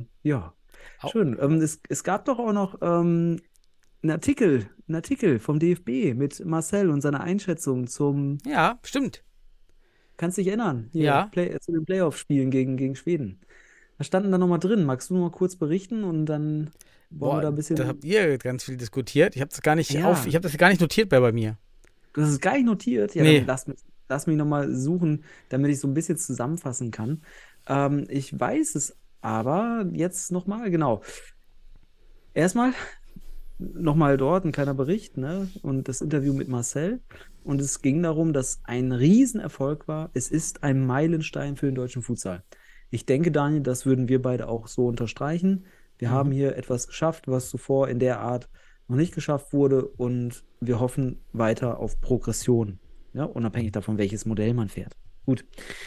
schön. Es gab doch auch noch einen Artikel vom DFB mit Marcel und seiner Einschätzung zum. Ja, stimmt. Kannst dich erinnern? Hier, Ja. Zu den Playoff-Spielen gegen Schweden. Da standen da nochmal drin. Magst du noch mal kurz berichten und dann wollen wir da ein bisschen. Da habt ihr ganz viel diskutiert. Ich habe das gar nicht Ja. ich habe das gar nicht notiert bei mir. Du hast es gar nicht notiert? Ja, Nee. dann lass mich nochmal suchen, damit ich so ein bisschen zusammenfassen kann. Ich weiß es aber jetzt nochmal, genau. Erstmal nochmal dort ein kleiner Bericht, ne? Und das Interview mit Marcel. Und es ging darum, dass ein Riesenerfolg war. Es ist ein Meilenstein für den deutschen Futsal. Ich denke, Daniel, das würden wir beide auch so unterstreichen. Wir haben hier etwas geschafft, was zuvor in der Art noch nicht geschafft wurde. Und wir hoffen weiter auf Progression. Ja, unabhängig davon, welches Modell man fährt. Gut.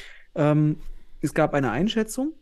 Es gab eine Einschätzung.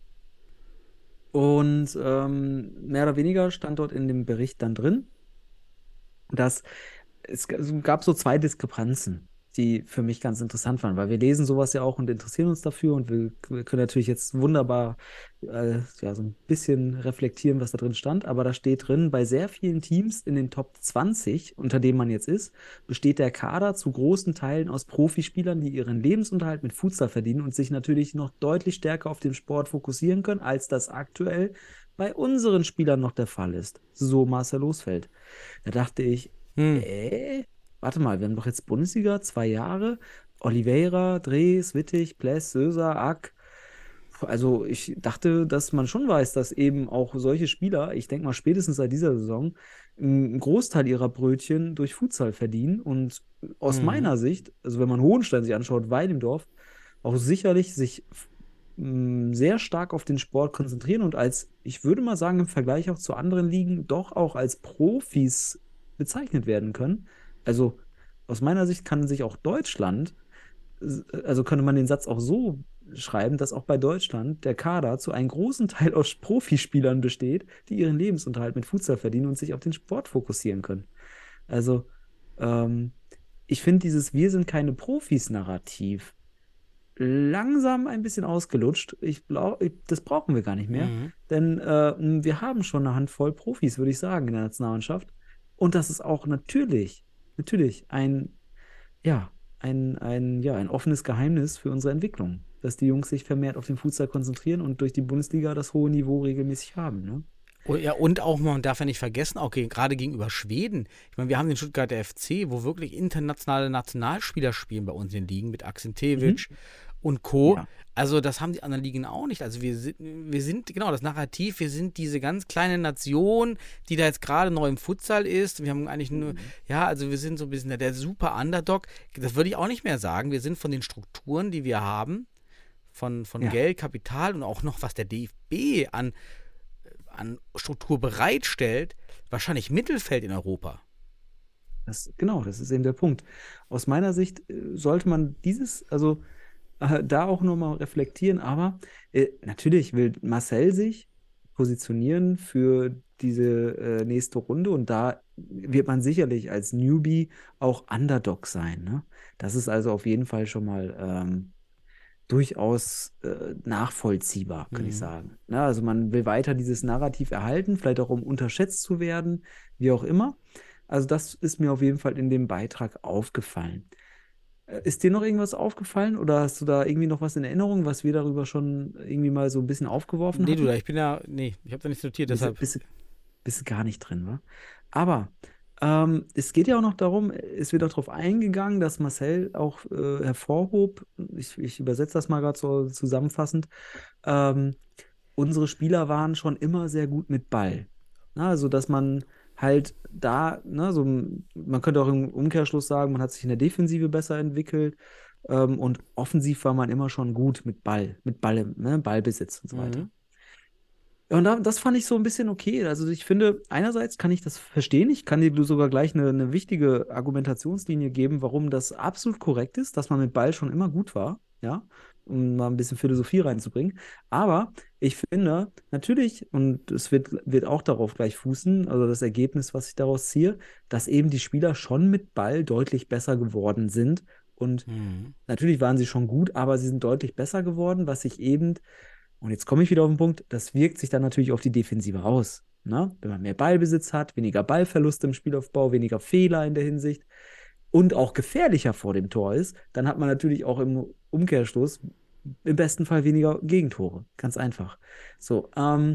Und mehr oder weniger stand dort in dem Bericht dann drin, dass es gab so zwei Diskrepanzen, die für mich ganz interessant waren, weil wir lesen sowas ja auch und interessieren uns dafür und wir können natürlich jetzt wunderbar so ein bisschen reflektieren, was da drin stand, aber da steht drin, bei sehr vielen Teams in den Top 20, unter denen man jetzt ist, besteht der Kader zu großen Teilen aus Profispielern, die ihren Lebensunterhalt mit Futsal verdienen und sich natürlich noch deutlich stärker auf den Sport fokussieren können, als das aktuell bei unseren Spielern noch der Fall ist. So Marcel Losfeld. Da dachte ich, warte mal, wir haben doch jetzt Bundesliga, 2 Jahre, Oliveira, Drees, Wittig, Pless, Söser, Ack. Also ich dachte, dass man schon weiß, dass eben auch solche Spieler, ich denke mal spätestens seit dieser Saison, einen Großteil ihrer Brötchen durch Futsal verdienen und aus meiner Sicht, also wenn man Hohenstein sich anschaut, Weilendorf, auch sicherlich sich sehr stark auf den Sport konzentrieren und ich würde mal sagen, im Vergleich auch zu anderen Ligen, doch auch als Profis bezeichnet werden können. Also aus meiner Sicht kann sich auch Deutschland, also könnte man den Satz auch so schreiben, dass auch bei Deutschland der Kader zu einem großen Teil aus Profispielern besteht, die ihren Lebensunterhalt mit Futsal verdienen und sich auf den Sport fokussieren können. Also ich finde dieses Wir sind keine Profis-Narrativ langsam ein bisschen ausgelutscht. Das brauchen wir gar nicht mehr, denn wir haben schon eine Handvoll Profis, würde ich sagen, in der Nationalmannschaft. Und das ist auch natürlich ja, ein offenes Geheimnis für unsere Entwicklung, dass die Jungs sich vermehrt auf den Futsal konzentrieren und durch die Bundesliga das hohe Niveau regelmäßig haben, ne? Oh, ja, und auch, man darf ja nicht vergessen, auch gerade gegenüber Schweden. Ich meine, wir haben den Stuttgarter FC, wo wirklich internationale Nationalspieler spielen bei uns in den Ligen mit Aksentevic und Co. Ja. Also das haben die anderen Ligen auch nicht. Also wir sind, genau, das Narrativ, wir sind diese ganz kleine Nation, die da jetzt gerade neu im Futsal ist. Wir haben eigentlich nur, ja, also wir sind so ein bisschen der super Underdog. Das würde ich auch nicht mehr sagen. Wir sind von den Strukturen, die wir haben, von Geld, Kapital und auch noch, was der DFB an Struktur bereitstellt, wahrscheinlich Mittelfeld in Europa. Das ist eben der Punkt. Aus meiner Sicht sollte man da auch nochmal reflektieren, aber natürlich will Marcel sich positionieren für diese nächste Runde und da wird man sicherlich als Newbie auch Underdog sein, ne? Das ist also auf jeden Fall schon mal durchaus nachvollziehbar, kann ich sagen. Ja, also man will weiter dieses Narrativ erhalten, vielleicht auch um unterschätzt zu werden, wie auch immer. Also das ist mir auf jeden Fall in dem Beitrag aufgefallen. Ist dir noch irgendwas aufgefallen oder hast du da irgendwie noch was in Erinnerung, was wir darüber schon irgendwie mal so ein bisschen aufgeworfen Nee, hatten? ich habe da nichts notiert, deshalb. Bist du gar nicht drin, wa? Aber es geht ja auch noch darum, es wird auch darauf eingegangen, dass Marcel auch hervorhob, ich übersetze das mal gerade so zusammenfassend, unsere Spieler waren schon immer sehr gut mit Ball. Na, also, dass man halt da, ne, man könnte auch im Umkehrschluss sagen, man hat sich in der Defensive besser entwickelt und offensiv war man immer schon gut mit Ball, ne, Ballbesitz und so weiter. Ja, und das fand ich so ein bisschen okay. Also ich finde, einerseits kann ich das verstehen. Ich kann dir sogar gleich eine wichtige Argumentationslinie geben, warum das absolut korrekt ist, dass man mit Ball schon immer gut war, ja, um mal ein bisschen Philosophie reinzubringen. Aber ich finde, natürlich, und es wird auch darauf gleich fußen, also das Ergebnis, was ich daraus ziehe, dass eben die Spieler schon mit Ball deutlich besser geworden sind. Und natürlich waren sie schon gut, aber sie sind deutlich besser geworden, was sich eben. Und jetzt komme ich wieder auf den Punkt, das wirkt sich dann natürlich auf die Defensive aus. Ne? Wenn man mehr Ballbesitz hat, weniger Ballverluste im Spielaufbau, weniger Fehler in der Hinsicht und auch gefährlicher vor dem Tor ist, dann hat man natürlich auch im Umkehrschluss im besten Fall weniger Gegentore. Ganz einfach. So,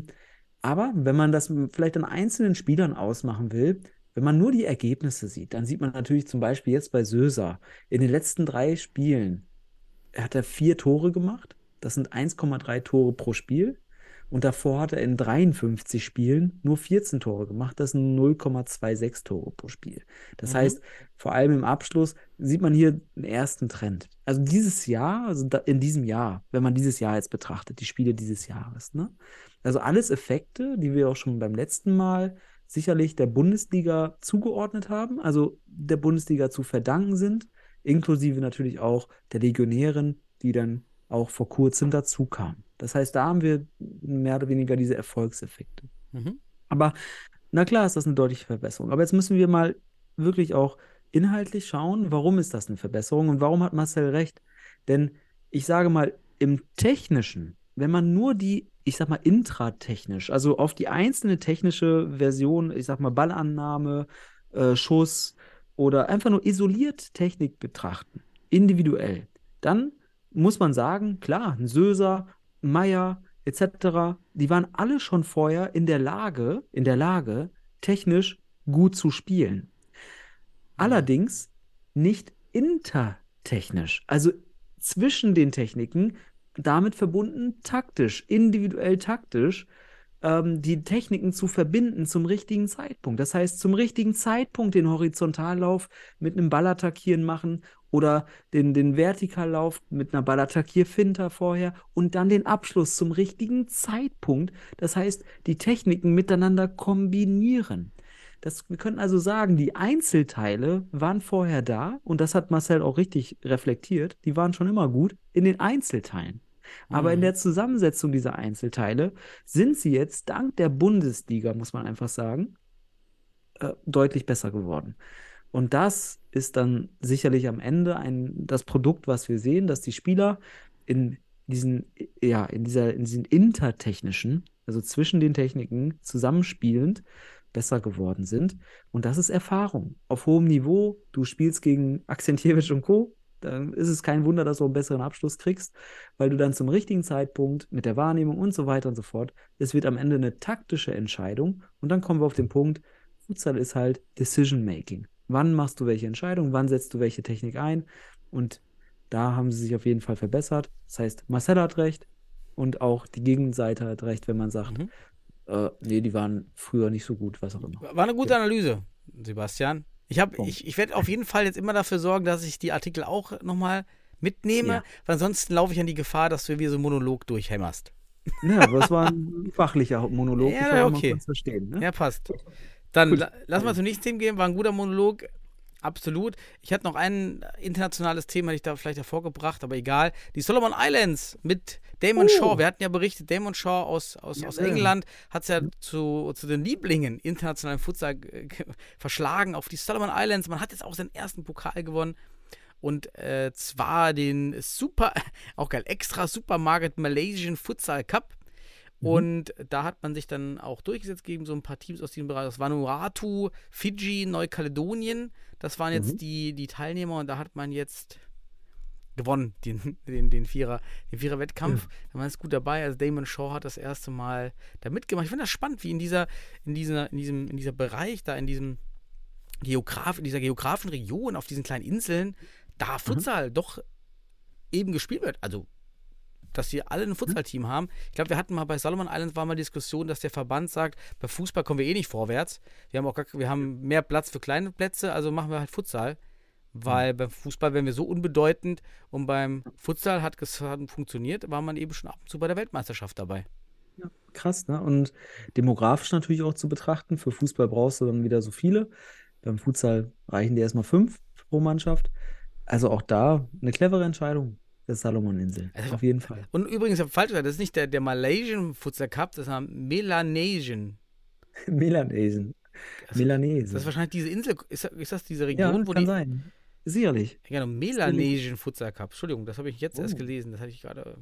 aber wenn man das vielleicht an einzelnen Spielern ausmachen will, wenn man nur die Ergebnisse sieht, dann sieht man natürlich zum Beispiel jetzt bei Söser, in den letzten 3 Spielen hat er 4 Tore gemacht. Das sind 1,3 Tore pro Spiel. Und davor hat er in 53 Spielen nur 14 Tore gemacht. Das sind 0,26 Tore pro Spiel. Das heißt, vor allem im Abschluss sieht man hier einen ersten Trend. Also dieses Jahr, in diesem Jahr, wenn man dieses Jahr jetzt betrachtet, die Spiele dieses Jahres, ne? Also alles Effekte, die wir auch schon beim letzten Mal sicherlich der Bundesliga zugeordnet haben, also der Bundesliga zu verdanken sind, inklusive natürlich auch der Legionären, die dann auch vor kurzem dazu kam. Das heißt, da haben wir mehr oder weniger diese Erfolgseffekte. Aber na klar ist das eine deutliche Verbesserung. Aber jetzt müssen wir mal wirklich auch inhaltlich schauen, warum ist das eine Verbesserung und warum hat Marcel recht? Denn ich sage mal, im Technischen, wenn man nur ich sag mal, intratechnisch, also auf die einzelne technische Version, ich sag mal, Ballannahme, Schuss oder einfach nur isoliert Technik betrachten, individuell, dann muss man sagen, klar, ein Söser, Meier etc., die waren alle schon vorher in der Lage, technisch gut zu spielen. Allerdings nicht intertechnisch, also zwischen den Techniken, damit verbunden taktisch, individuell taktisch, die Techniken zu verbinden zum richtigen Zeitpunkt. Das heißt, zum richtigen Zeitpunkt den Horizontallauf mit einem Ballattackieren machen oder den Vertikallauf mit einer Ballattackierfinter vorher und dann den Abschluss zum richtigen Zeitpunkt. Das heißt, die Techniken miteinander kombinieren. Wir können also sagen, die Einzelteile waren vorher da und das hat Marcel auch richtig reflektiert. Die waren schon immer gut in den Einzelteilen. Aber in der Zusammensetzung dieser Einzelteile sind sie jetzt dank der Bundesliga, muss man einfach sagen, deutlich besser geworden. Und das ist dann sicherlich am Ende das Produkt, was wir sehen, dass die Spieler in diesen intertechnischen, also zwischen den Techniken zusammenspielend, besser geworden sind. Und das ist Erfahrung. Auf hohem Niveau, du spielst gegen Akzentjewitsch und Co., dann ist es kein Wunder, dass du einen besseren Abschluss kriegst, weil du dann zum richtigen Zeitpunkt mit der Wahrnehmung und so weiter und so fort, es wird am Ende eine taktische Entscheidung und dann kommen wir auf den Punkt, Futsal ist halt Decision Making. Wann machst du welche Entscheidung, wann setzt du welche Technik ein und da haben sie sich auf jeden Fall verbessert. Das heißt, Marcel hat recht und auch die Gegenseite hat recht, wenn man sagt, nee, die waren früher nicht so gut, was auch immer. War eine gute Analyse, Sebastian. Ich werde auf jeden Fall jetzt immer dafür sorgen, dass ich die Artikel auch nochmal mitnehme, weil ansonsten laufe ich an die Gefahr, dass du wie so einen Monolog durchhämmerst. Ja, aber es war ein fachlicher Monolog. Ja, okay. Man verstehen, ne? Ja, passt. Dann lass mal zum nächsten Thema gehen. War ein guter Monolog. Absolut. Ich hatte noch ein internationales Thema, hätte ich da vielleicht hervorgebracht, aber egal. Die Solomon Islands mit Damon Shaw. Wir hatten ja berichtet, Damon Shaw aus England hat es ja zu den Lieblingen internationalen Futsal verschlagen auf die Solomon Islands. Man hat jetzt auch seinen ersten Pokal gewonnen. Und zwar den extra Supermarket Malaysian Futsal Cup. Und da hat man sich dann auch durchgesetzt gegen so ein paar Teams aus diesem Bereich. Das Vanuatu, Fidschi, Neukaledonien. Das waren jetzt die Teilnehmer und da hat man jetzt gewonnen, den Vierer-Wettkampf. Da war es gut dabei. Also Damon Shaw hat das erste Mal da mitgemacht. Ich finde das spannend, wie in dieser Bereich, da in dieser geografischen Region, auf diesen kleinen Inseln, da Futsal doch eben gespielt wird. Also dass sie alle ein Futsal-Team haben. Ich glaube, wir hatten mal bei Solomon Islands war mal Diskussion, dass der Verband sagt, bei Fußball kommen wir eh nicht vorwärts. Wir haben mehr Platz für kleine Plätze, also machen wir halt Futsal. Weil beim Fußball wären wir so unbedeutend und beim Futsal hat es funktioniert, war man eben schon ab und zu bei der Weltmeisterschaft dabei. Ja, krass, ne? Und demografisch natürlich auch zu betrachten. Für Fußball brauchst du dann wieder so viele. Beim Futsal reichen dir erstmal 5 pro Mannschaft. Also auch da eine clevere Entscheidung. Der Salomon-Insel, auf jeden Fall. Und übrigens, ich habe falsch gesagt, das ist nicht der Malaysian Futsal Cup, das ist ein Melanesian. Melanesen. Das ist wahrscheinlich diese Insel, ist das diese Region, wo kann sein. Sicherlich. Genau, Melanesian Futsal Cup. Entschuldigung, das habe ich jetzt erst gelesen, das hatte ich gerade,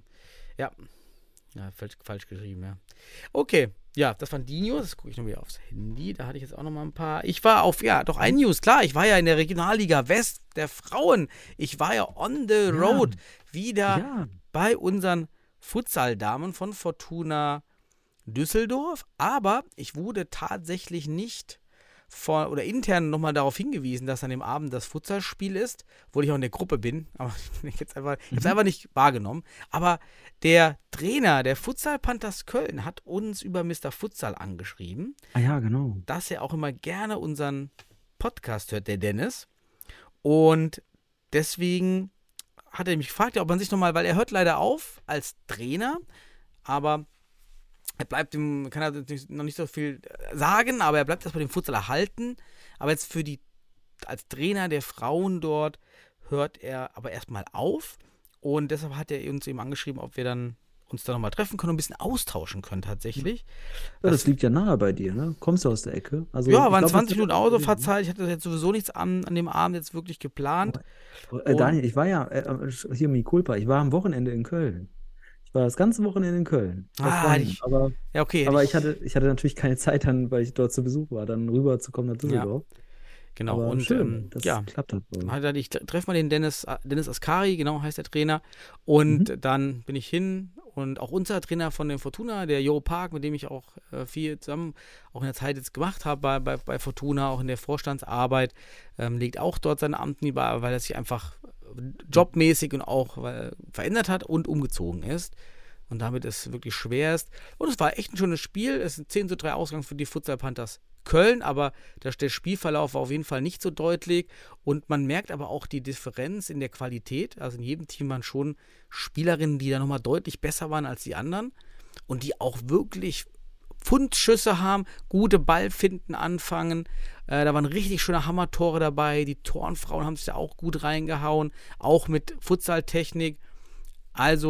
falsch geschrieben, ja. Okay, ja, das waren die News, das gucke ich noch wieder aufs Handy, da hatte ich jetzt auch noch mal ein paar. Ich war ein News, klar, ich war ja in der Regionalliga West der Frauen. Ich war ja on the road, wieder bei unseren Futsal-Damen von Fortuna Düsseldorf, aber ich wurde tatsächlich nicht intern nochmal darauf hingewiesen, dass an dem Abend das Futsalspiel ist, obwohl ich auch in der Gruppe bin, aber ich habe es einfach nicht wahrgenommen. Aber der Trainer der Futsal Panthers Köln hat uns über Mr. Futsal angeschrieben. Ah ja, genau. Dass er auch immer gerne unseren Podcast hört, der Dennis. Und deswegen hat er mich gefragt, ob man sich nochmal, weil er hört leider auf als Trainer, aber er kann noch nicht so viel sagen, aber er bleibt erst bei dem Futsal erhalten. Aber jetzt als Trainer der Frauen dort hört er aber erstmal auf. Und deshalb hat er uns eben angeschrieben, ob wir dann uns da nochmal treffen können und ein bisschen austauschen können tatsächlich. Ja, das liegt ja nahe bei dir, ne? Kommst du aus der Ecke? Also, waren 20 Minuten Autofahrzeit. Ich hatte jetzt sowieso nichts an dem Abend jetzt wirklich geplant. Daniel, ich war ja, hier mi culpa, ich war am Wochenende in Köln. Ich war das ganze Wochenende in Köln. Aber ich hatte natürlich keine Zeit dann, weil ich dort zu Besuch war, dann rüber zu kommen nach Düsseldorf. Ja. Genau, aber und schön, das klappt halt wohl. Ich treffe mal den Dennis Askari, genau heißt der Trainer. Und dann bin ich hin und auch unser Trainer von der Fortuna, der Jo Park, mit dem ich auch viel zusammen auch in der Zeit jetzt gemacht habe bei Fortuna, auch in der Vorstandsarbeit, legt auch dort seine Amt nieder, weil er sich einfach jobmäßig und auch verändert hat und umgezogen ist. Und damit es wirklich schwer ist. Und es war echt ein schönes Spiel. Es ist ein 10:3 Ausgang für die Futsal Panthers Köln, aber der Spielverlauf war auf jeden Fall nicht so deutlich. Und man merkt aber auch die Differenz in der Qualität. Also in jedem Team waren schon Spielerinnen, die da nochmal deutlich besser waren als die anderen. Und die auch wirklich Pfundschüsse haben, gute Ballfinden anfangen. Da waren richtig schöne Hammertore dabei. Die Turnfrauen haben sich da auch gut reingehauen. Auch mit Futsaltechnik. Also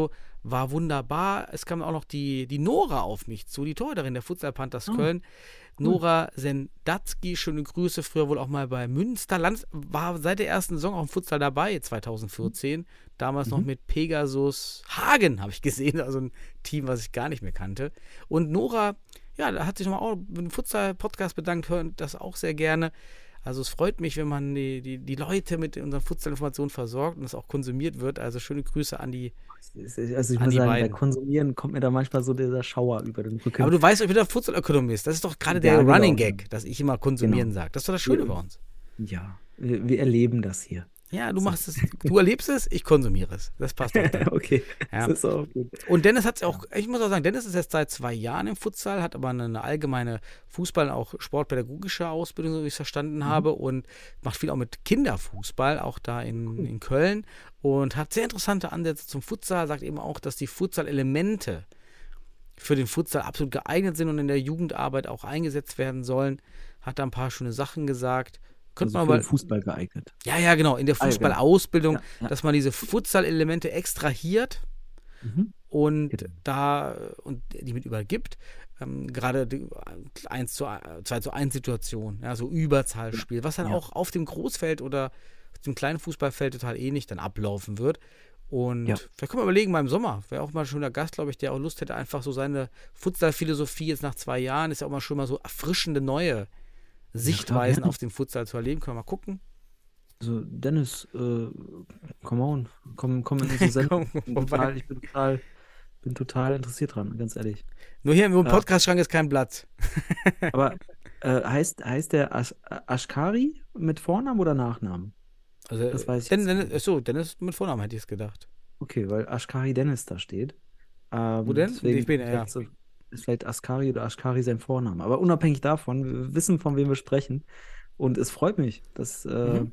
war wunderbar. Es kam auch noch die Nora auf mich zu, die Torhüterin der Futsal Panthers Köln. Nora Sendatzky, schöne Grüße, früher wohl auch mal bei Münster. War seit der ersten Saison auch im Futsal dabei, 2014. Damals noch mit Pegasus Hagen, habe ich gesehen, also ein Team, was ich gar nicht mehr kannte. Und Nora, ja, da hat sich nochmal auch mit dem Futsal-Podcast bedankt, hören das auch sehr gerne. Also es freut mich, wenn man die Leute mit unseren Futsal-Informationen versorgt und das auch konsumiert wird. Also schöne Grüße an die Also ich muss sagen, bei Konsumieren kommt mir da manchmal so dieser Schauer über den Rücken. Aber du weißt, ich bin der Futsal-Ökonomist. Das ist doch gerade der Running Gag, dass ich immer konsumieren sage. Das ist doch das Schöne bei uns. Ja, wir erleben das hier. Ja, du machst es, du erlebst es, ich konsumiere es. Das passt doch dann. Okay, ja. das ist auch gut. Und Dennis hat es auch, ich muss auch sagen, Dennis ist jetzt seit 2 Jahren im Futsal, hat aber eine allgemeine Fußball- und auch sportpädagogische Ausbildung, so wie ich es verstanden habe, und macht viel auch mit Kinderfußball, auch da in Köln, und hat sehr interessante Ansätze zum Futsal, sagt eben auch, dass die Futsal-Elemente für den Futsal absolut geeignet sind und in der Jugendarbeit auch eingesetzt werden sollen. Hat da ein paar schöne Sachen gesagt. Also für den Fußball geeignet. Ja, genau, in der Fußballausbildung, ja. dass man diese Futsal-Elemente extrahiert und die mit übergibt. Gerade 2:1 Situation, ja, so Überzahlspiel, was dann auch auf dem Großfeld oder auf dem kleinen Fußballfeld total ähnlich dann ablaufen wird. Und vielleicht können wir überlegen, mal im Sommer, wäre auch mal ein schöner Gast, glaube ich, der auch Lust hätte, einfach so seine Futsal-Philosophie jetzt nach 2 Jahren, ist ja auch mal schon mal so erfrischende neue Sichtweisen auf den Futsal zu erleben. Können wir mal gucken. Also Dennis, come on, komm in diese Sendung. Ich bin total interessiert dran, ganz ehrlich. Nur hier im Podcast-Schrank ist kein Blatt. Aber heißt der Ashkari mit Vornamen oder Nachnamen? Also, das weiß ich Dennis mit Vornamen hätte ich es gedacht. Okay, weil Ashkari Dennis da steht. Wo denn? Ich bin, ja. Ist vielleicht Ashkari oder Ashkari sein Vorname. Aber unabhängig davon, wir wissen, von wem wir sprechen. Und es freut mich, dass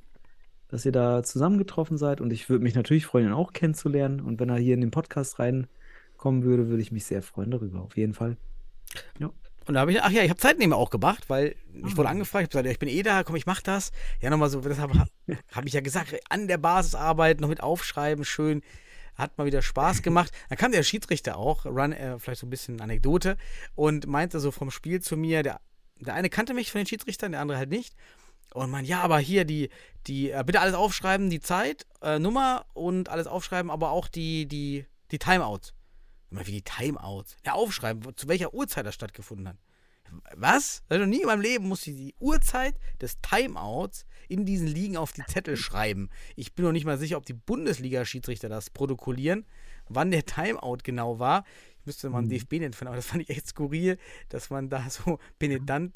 ihr da zusammengetroffen seid. Und ich würde mich natürlich freuen, ihn auch kennenzulernen. Und wenn er hier in den Podcast reinkommen würde, würde ich mich sehr freuen darüber. Auf jeden Fall. Ja. Und da habe ich habe Zeitnehmer auch gemacht, weil ich wurde angefragt, ich habe gesagt, ich bin da, komm, ich mach das. Ja, nochmal so, das habe ich ja gesagt, an der Basis arbeiten, noch mit aufschreiben, schön. Hat mal wieder Spaß gemacht. Dann kam der Schiedsrichter auch, vielleicht so ein bisschen Anekdote, und meinte so vom Spiel zu mir, der eine kannte mich von den Schiedsrichtern, der andere halt nicht. Und meinte, ja, aber hier bitte alles aufschreiben, die Zeit, Nummer und alles aufschreiben, aber auch die Timeouts. Immer wie die Timeouts. Ja, aufschreiben, zu welcher Uhrzeit das stattgefunden hat. Was? Also nie in meinem Leben musste ich die Uhrzeit des Timeouts in diesen Ligen auf die Zettel schreiben. Ich bin noch nicht mal sicher, ob die Bundesliga-Schiedsrichter das protokollieren, wann der Timeout genau war. Ich müsste mal einen DFB nennen, aber das fand ich echt skurril, dass man da so penetrant,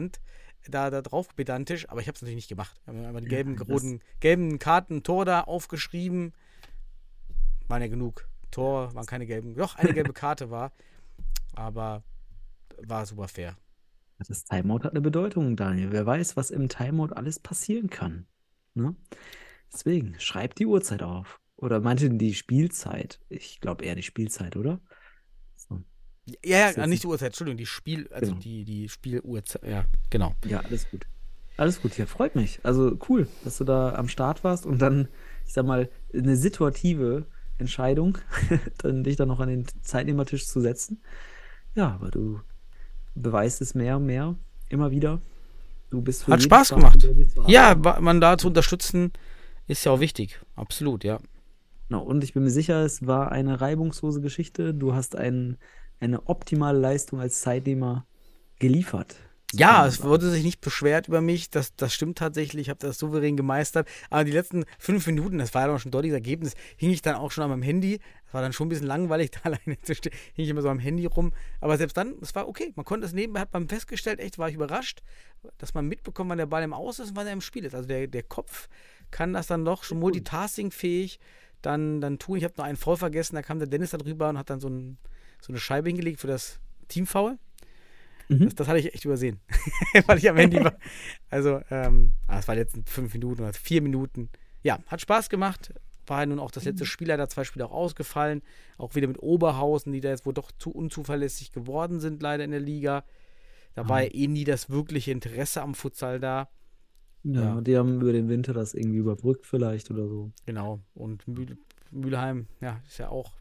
da drauf pedantisch, aber ich habe es natürlich nicht gemacht. Wir haben einfach die gelben Karten, Tor da aufgeschrieben. Waren ja genug. Tor, waren keine gelben. Doch, eine gelbe Karte war, aber war super fair. Das Timeout hat eine Bedeutung, Daniel. Wer weiß, was im Timeout alles passieren kann. Ne? Deswegen, schreibt die Uhrzeit auf. Oder meinte die Spielzeit? Ich glaube eher die Spielzeit, oder? So. Ja, nicht die Uhrzeit, Entschuldigung, genau. die Spieluhrzeit, ja, genau. Ja, alles gut. Alles gut, ja, freut mich. Also cool, dass du da am Start warst und dann, ich sag mal, eine situative Entscheidung, dich dann noch an den Teilnehmertisch zu setzen. Ja, aber du beweist es mehr und mehr, immer wieder. Du bist für Hat Spaß gemacht. Ja, man da zu unterstützen, ist ja auch wichtig. Absolut, ja. Genau, und ich bin mir sicher, es war eine reibungslose Geschichte. Du hast eine optimale Leistung als Zeitnehmer geliefert. Ja, es wurde sich nicht beschwert über mich, das stimmt tatsächlich, ich habe das souverän gemeistert, aber die letzten 5 Minuten, das war ja noch schon ein deutliches Ergebnis, hing ich dann auch schon an meinem Handy, das war dann schon ein bisschen langweilig, da alleine zu stehen, hing ich immer so am Handy rum, aber selbst dann, es war okay, man konnte es nebenbei, hat man festgestellt, echt war ich überrascht, dass man mitbekommt, wann der Ball im Aus ist und wann er im Spiel ist, also der Kopf kann das dann doch schon multitaskingfähig dann tun, ich habe noch einen Foul vergessen, da kam der Dennis da drüber und hat dann so eine Scheibe hingelegt für das Teamfoul. Das hatte ich echt übersehen, weil ich am Handy war. Also, es war jetzt 5 Minuten oder 4 Minuten. Ja, hat Spaß gemacht. War ja nun auch das letzte Spiel, leider 2 Spiele auch ausgefallen. Auch wieder mit Oberhausen, die da jetzt wohl doch zu unzuverlässig geworden sind, leider in der Liga. Da war ja nie das wirkliche Interesse am Futsal da. Ja, die haben über den Winter das irgendwie überbrückt vielleicht oder so. Genau. Und Mülheim, ja, hat auch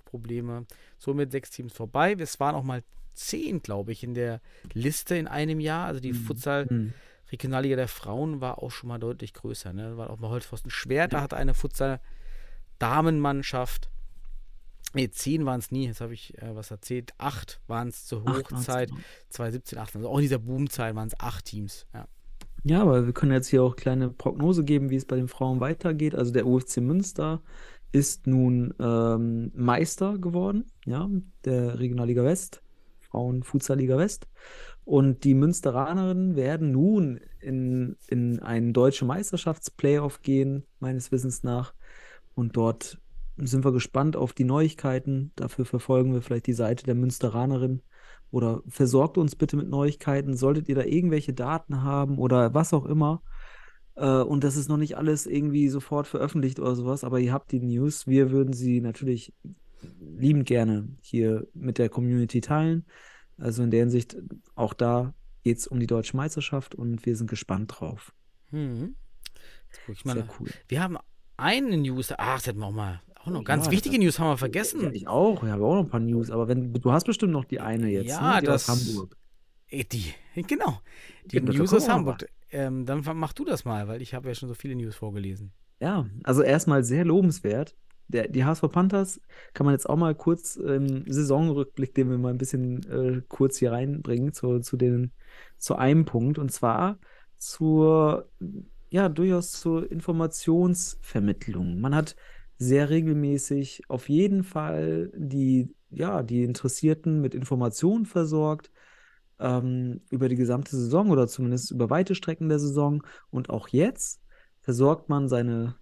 Verletzungsprobleme. Somit 6 Teams vorbei. Es waren auch mal 10, glaube ich, in der Liste in einem Jahr. Also die Futsal-Regionalliga der Frauen war auch schon mal deutlich größer. Ne? War auch mal Holzpfosten Schwert, da hatte eine Futsal-Damenmannschaft. Nee, 10 waren es nie, jetzt habe ich was erzählt. 8 waren es zur Hochzeit, 2017, 18. Also auch in dieser Boomzeit waren es 8 Teams. Ja. Ja, aber wir können jetzt hier auch kleine Prognose geben, wie es bei den Frauen weitergeht. Also der UFC Münster ist nun Meister geworden, ja, der Regionalliga West, Frauen-Futsal-Liga West. Und die Münsteranerinnen werden nun in einen deutschen Meisterschaftsplayoff gehen, meines Wissens nach. Und dort sind wir gespannt auf die Neuigkeiten. Dafür verfolgen wir vielleicht die Seite der Münsteranerin. Oder versorgt uns bitte mit Neuigkeiten. Solltet ihr da irgendwelche Daten haben oder was auch immer. Und das ist noch nicht alles irgendwie sofort veröffentlicht oder sowas, aber ihr habt die News. Wir würden sie natürlich liebend gerne hier mit der Community teilen. Also in der Hinsicht, auch da geht es um die deutsche Meisterschaft und wir sind gespannt drauf. Jetzt guck ich mal. Sehr cool. Wir haben eine News. Das hätten wir auch noch ganz wichtige News haben wir vergessen. Ja, ich auch. Ich habe auch noch ein paar News, aber du hast bestimmt noch die eine jetzt, ja, ne? Die aus Hamburg. Genau. Die News aus Hamburg. Dann mach du das mal, weil ich habe ja schon so viele News vorgelesen. Ja, also erstmal sehr lobenswert. Die HSV Panthers kann man jetzt auch mal kurz im Saisonrückblick, den wir mal ein bisschen kurz hier reinbringen, zu einem Punkt. Und zwar durchaus zur Informationsvermittlung. Man hat sehr regelmäßig auf jeden Fall die Interessierten mit Informationen versorgt, über die gesamte Saison oder zumindest über weite Strecken der Saison. Und auch jetzt versorgt man seine,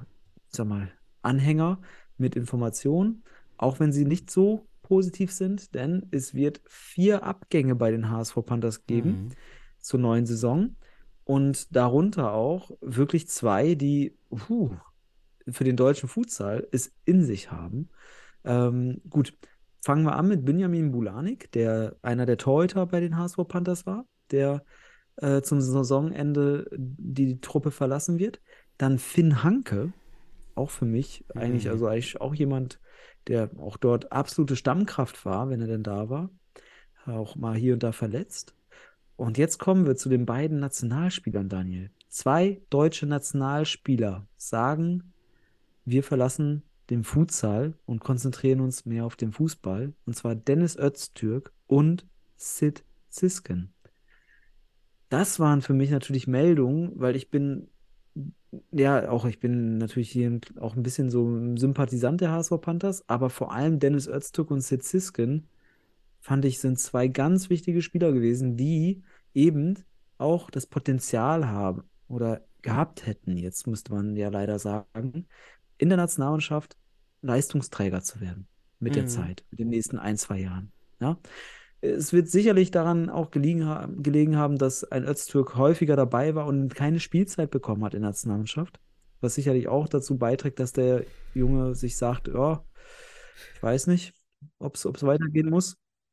Anhänger mit Informationen, auch wenn sie nicht so positiv sind, denn es wird 4 Abgänge bei den HSV Panthers geben zur neuen Saison und darunter auch wirklich 2, die für den deutschen Futsal es in sich haben. Gut, fangen wir an mit Benjamin Bulanik, der einer der Torhüter bei den HSV Panthers war, der zum Saisonende die Truppe verlassen wird. Dann Finn Hanke, auch für mich eigentlich auch jemand, der auch dort absolute Stammkraft war, wenn er denn da war. Auch mal hier und da verletzt. Und jetzt kommen wir zu den beiden Nationalspielern, Daniel. 2 deutsche Nationalspieler sagen, wir verlassen den Futsal und konzentrieren uns mehr auf den Fußball. Und zwar Deniz Öztürk und Sid Zisken. Das waren für mich natürlich Meldungen, weil ich bin natürlich hier auch ein bisschen so ein Sympathisant der HSV Panthers, aber vor allem Deniz Öztürk und Sid Zisken, fand ich, sind 2 ganz wichtige Spieler gewesen, die eben auch das Potenzial haben oder gehabt hätten, jetzt müsste man ja leider sagen, in der Nationalmannschaft Leistungsträger zu werden mit der Zeit, mit den nächsten 1-2 Jahren. Ja? Es wird sicherlich daran auch gelegen haben, dass ein Öztürk häufiger dabei war und keine Spielzeit bekommen hat in der Nationalmannschaft, was sicherlich auch dazu beiträgt, dass der Junge sich sagt, ich weiß nicht, ob es weitergehen muss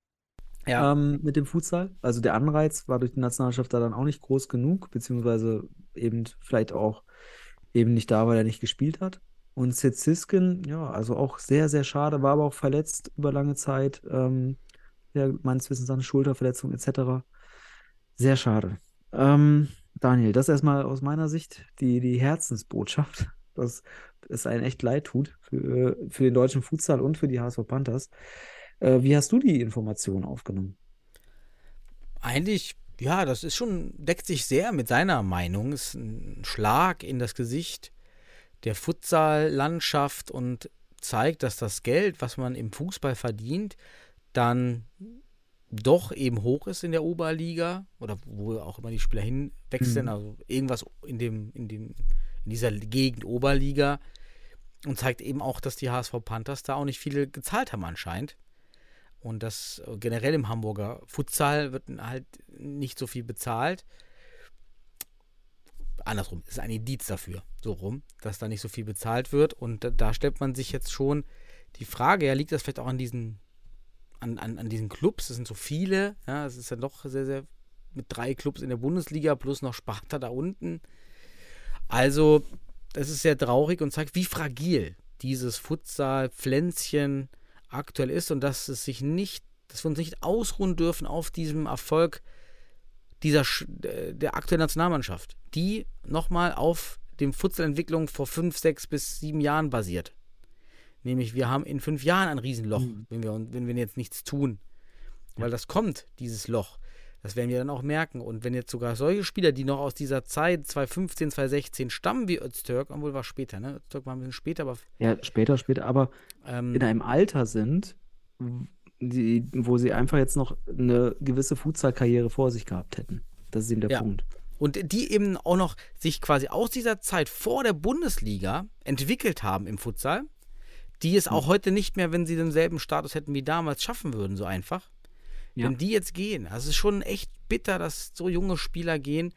mit dem Futsal. Also der Anreiz war durch die Nationalmannschaft da dann auch nicht groß genug, beziehungsweise eben vielleicht auch eben nicht da, weil er nicht gespielt hat. Und Sid Zisken, also auch sehr, sehr schade, war aber auch verletzt über lange Zeit. Meines Wissens eine Schulterverletzung etc. Sehr schade. Daniel, das erstmal aus meiner Sicht die Herzensbotschaft, dass es einen echt leid tut für den deutschen Futsal und für die HSV Panthers. Wie hast du die Information aufgenommen? Eigentlich, das ist deckt sich sehr mit seiner Meinung. Ist ein Schlag in das Gesicht der Futsal-Landschaft und zeigt, dass das Geld, was man im Fußball verdient, dann doch eben hoch ist in der Oberliga oder wo auch immer die Spieler hinwechseln, also irgendwas in dieser Gegend Oberliga, und zeigt eben auch, dass die HSV Panthers da auch nicht viele gezahlt haben anscheinend. Und das generell im Hamburger Futsal wird halt nicht so viel bezahlt. Andersrum, ist ein Indiz dafür, so rum, dass da nicht so viel bezahlt wird. Und da stellt man sich jetzt schon die Frage, liegt das vielleicht auch an diesen Clubs? Es sind so viele, es ist ja doch sehr, sehr mit 3 Clubs in der Bundesliga plus noch Sparta da unten. Also, das ist sehr traurig und zeigt, wie fragil dieses Futsal-Pflänzchen aktuell ist und dass wir uns nicht ausruhen dürfen auf diesem Erfolg der aktuellen Nationalmannschaft, die nochmal auf dem Futsal-Entwicklung vor 5, 6 bis 7 Jahren basiert. Nämlich, wir haben in 5 Jahren ein Riesenloch, wenn wir jetzt nichts tun. Weil das kommt, dieses Loch. Das werden wir dann auch merken. Und wenn jetzt sogar solche Spieler, die noch aus dieser Zeit 2015, 2016 stammen wie Öztürk, obwohl war später, ne? Öztürk war ein bisschen später, aber... Ja, später, aber in einem Alter sind, wo sie einfach jetzt noch eine gewisse Futsal-Karriere vor sich gehabt hätten. Das ist eben der Punkt. Und die eben auch noch sich quasi aus dieser Zeit vor der Bundesliga entwickelt haben im Futsal, die es auch heute nicht mehr, wenn sie denselben Status hätten wie damals, schaffen würden, so einfach. Ja. Wenn die jetzt gehen. Also es ist schon echt bitter, dass so junge Spieler gehen.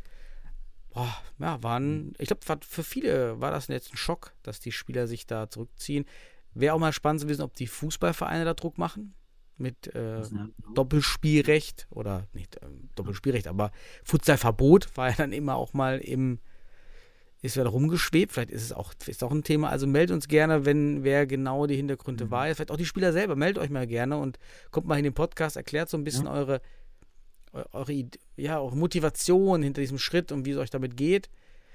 Ich glaube, für viele war das jetzt ein Schock, dass die Spieler sich da zurückziehen. Wäre auch mal spannend zu wissen, ob die Fußballvereine da Druck machen. Mit Doppelspielrecht oder nicht Doppelspielrecht, aber Futsalverbot war ja dann immer auch mal ist ja rumgeschwebt. Vielleicht ist es auch ein Thema. Also meldet uns gerne, wer genau die Hintergründe war. Vielleicht auch die Spieler selber. Meldet euch mal gerne und kommt mal in den Podcast, erklärt so ein bisschen eure Motivation hinter diesem Schritt und wie es euch damit geht.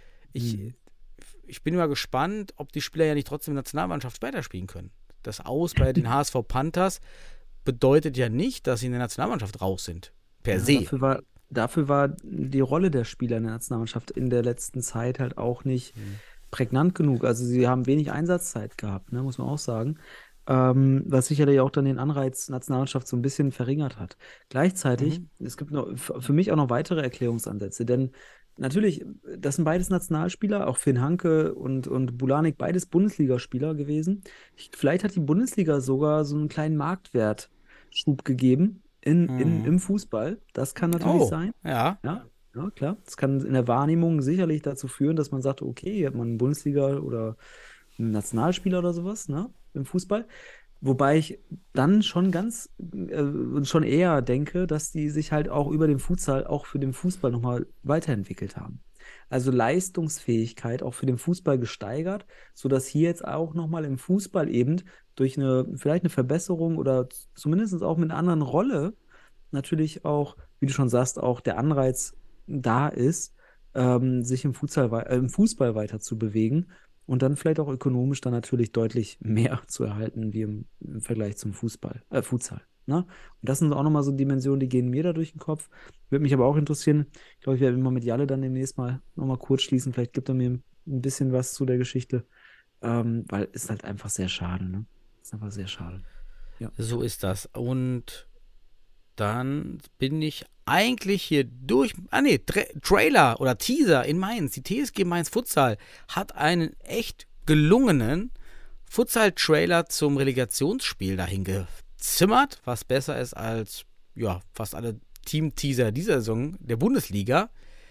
Ich bin immer gespannt, ob die Spieler ja nicht trotzdem in der Nationalmannschaft weiterspielen können. Das Aus bei den HSV Panthers bedeutet ja nicht, dass sie in der Nationalmannschaft raus sind. Per se. Dafür war die Rolle der Spieler in der Nationalmannschaft in der letzten Zeit halt auch nicht prägnant genug. Also sie haben wenig Einsatzzeit gehabt, ne, muss man auch sagen. Was sicherlich auch dann den Anreiz Nationalmannschaft so ein bisschen verringert hat. Gleichzeitig, es gibt für mich auch noch weitere Erklärungsansätze, denn natürlich, das sind beides Nationalspieler, auch Finn Hanke und Bulanik, beides Bundesligaspieler gewesen. Vielleicht hat die Bundesliga sogar so einen kleinen Marktwertschub gegeben im Fußball. Das kann natürlich sein. Ja. Ja, klar. Das kann in der Wahrnehmung sicherlich dazu führen, dass man sagt, okay, hier hat man einen Bundesliga oder einen Nationalspieler oder sowas, ne, im Fußball. Wobei ich dann schon schon eher denke, dass die sich halt auch über den Futsal auch für den Fußball nochmal weiterentwickelt haben. Also Leistungsfähigkeit auch für den Fußball gesteigert, sodass hier jetzt auch nochmal im Fußball eben durch vielleicht eine Verbesserung oder zumindest auch mit einer anderen Rolle natürlich auch, wie du schon sagst, auch der Anreiz da ist, sich im Fußball weiter zu bewegen. Und dann vielleicht auch ökonomisch dann natürlich deutlich mehr zu erhalten wie im Vergleich zum Futsal. Ne? Und das sind auch nochmal so Dimensionen, die gehen mir da durch den Kopf. Würde mich aber auch interessieren. Ich glaube, ich werde immer mit Jalle dann demnächst mal nochmal kurz schließen. Vielleicht gibt er mir ein bisschen was zu der Geschichte. Weil ist halt einfach sehr schade. Ne? Ist einfach sehr schade. Ja. So ist das. Und dann bin ich eigentlich hier durch. Trailer oder Teaser in Mainz. Die TSG Mainz Futsal hat einen echt gelungenen Futsal-Trailer zum Relegationsspiel dahin gezimmert, was besser ist als fast alle Team-Teaser dieser Saison der Bundesliga.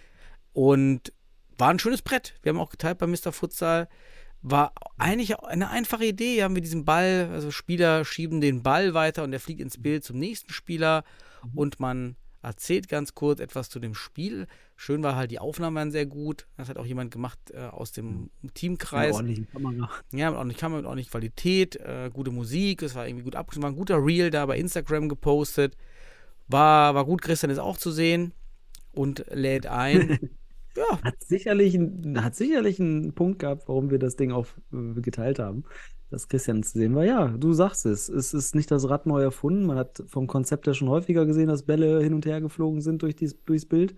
Und war ein schönes Brett. Wir haben auch geteilt bei Mr. Futsal. War eigentlich eine einfache Idee. Hier haben wir diesen Ball, also Spieler schieben den Ball weiter und der fliegt ins Bild zum nächsten Spieler und man erzählt ganz kurz etwas zu dem Spiel. Schön war halt, die Aufnahmen waren sehr gut. Das hat auch jemand gemacht aus dem Teamkreis. Mit ordentlichen Kamera. Ja, mit ordentlicher Qualität, gute Musik, es war irgendwie gut abgeschnitten, war ein guter Reel da bei Instagram gepostet. War gut, Christian ist auch zu sehen und lädt ein. Ja. Hat sicherlich einen Punkt gehabt, warum wir das Ding auch geteilt haben, dass Christian zu sehen war. Ja, du sagst es. Es ist nicht das Rad neu erfunden. Man hat vom Konzept her schon häufiger gesehen, dass Bälle hin und her geflogen sind durchs Bild.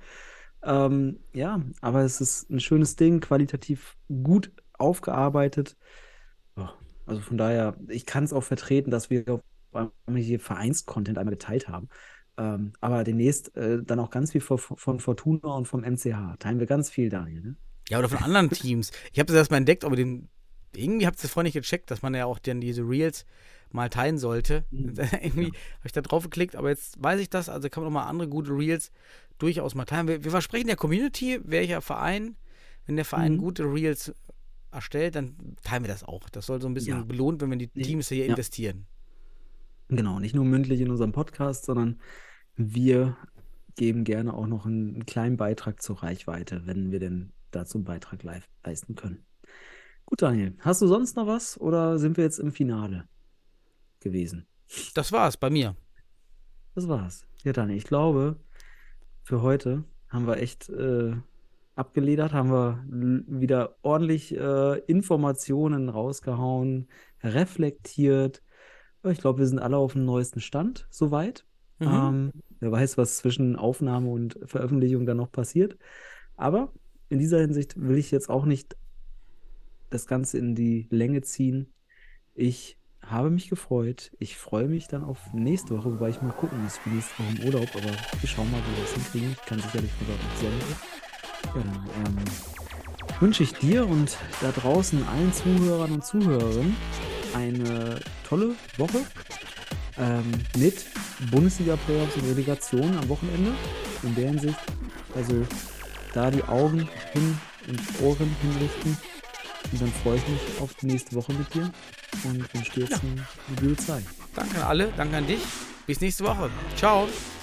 Aber es ist ein schönes Ding, qualitativ gut aufgearbeitet. Ja, also von daher, ich kann es auch vertreten, dass wir auf einmal hier Vereinscontent einmal geteilt haben. Aber demnächst dann auch ganz viel von Fortuna und vom MCH. Teilen wir ganz viel, Daniel, ne? Ja, oder von anderen Teams. Ich habe das erstmal entdeckt, aber irgendwie habt ihr das vorhin nicht gecheckt, dass man ja auch dann diese Reels mal teilen sollte. Irgendwie habe ich da drauf geklickt, aber jetzt weiß ich das, also kann man auch mal andere gute Reels durchaus mal teilen. Wir versprechen der Community, welcher Verein, wenn der Verein gute Reels erstellt, dann teilen wir das auch. Das soll so ein bisschen belohnt, wenn wir die Teams hier investieren. Genau, nicht nur mündlich in unserem Podcast, sondern wir geben gerne auch noch einen kleinen Beitrag zur Reichweite, wenn wir denn dazu einen Beitrag live leisten können. Gut, Daniel, hast du sonst noch was oder sind wir jetzt im Finale? gewesen. Das war's bei mir. Das war's. Ja, Dani, ich glaube, für heute haben wir echt abgeledert, haben wir wieder ordentlich Informationen rausgehauen, reflektiert. Ich glaube, wir sind alle auf dem neuesten Stand, soweit. Wer weiß, was zwischen Aufnahme und Veröffentlichung dann noch passiert. Aber in dieser Hinsicht will ich jetzt auch nicht das Ganze in die Länge ziehen. Ich habe mich gefreut. Ich freue mich dann auf nächste Woche, wobei ich mal gucken muss, für nächste Woche im Urlaub, aber wir schauen mal, wie wir das hinkriegen. Ich kann sicherlich von dort noch senden. Ja, dann wünsche ich dir und da draußen allen Zuhörern und Zuhörerinnen eine tolle Woche mit Bundesliga-Playoffs und Relegation am Wochenende. In der Hinsicht, also da die Augen hin und Ohren hinrichten. Und dann freue ich mich auf die nächste Woche mit dir und wünsche dir jetzt eine gute Zeit. Danke an alle, danke an dich. Bis nächste Woche. Ciao.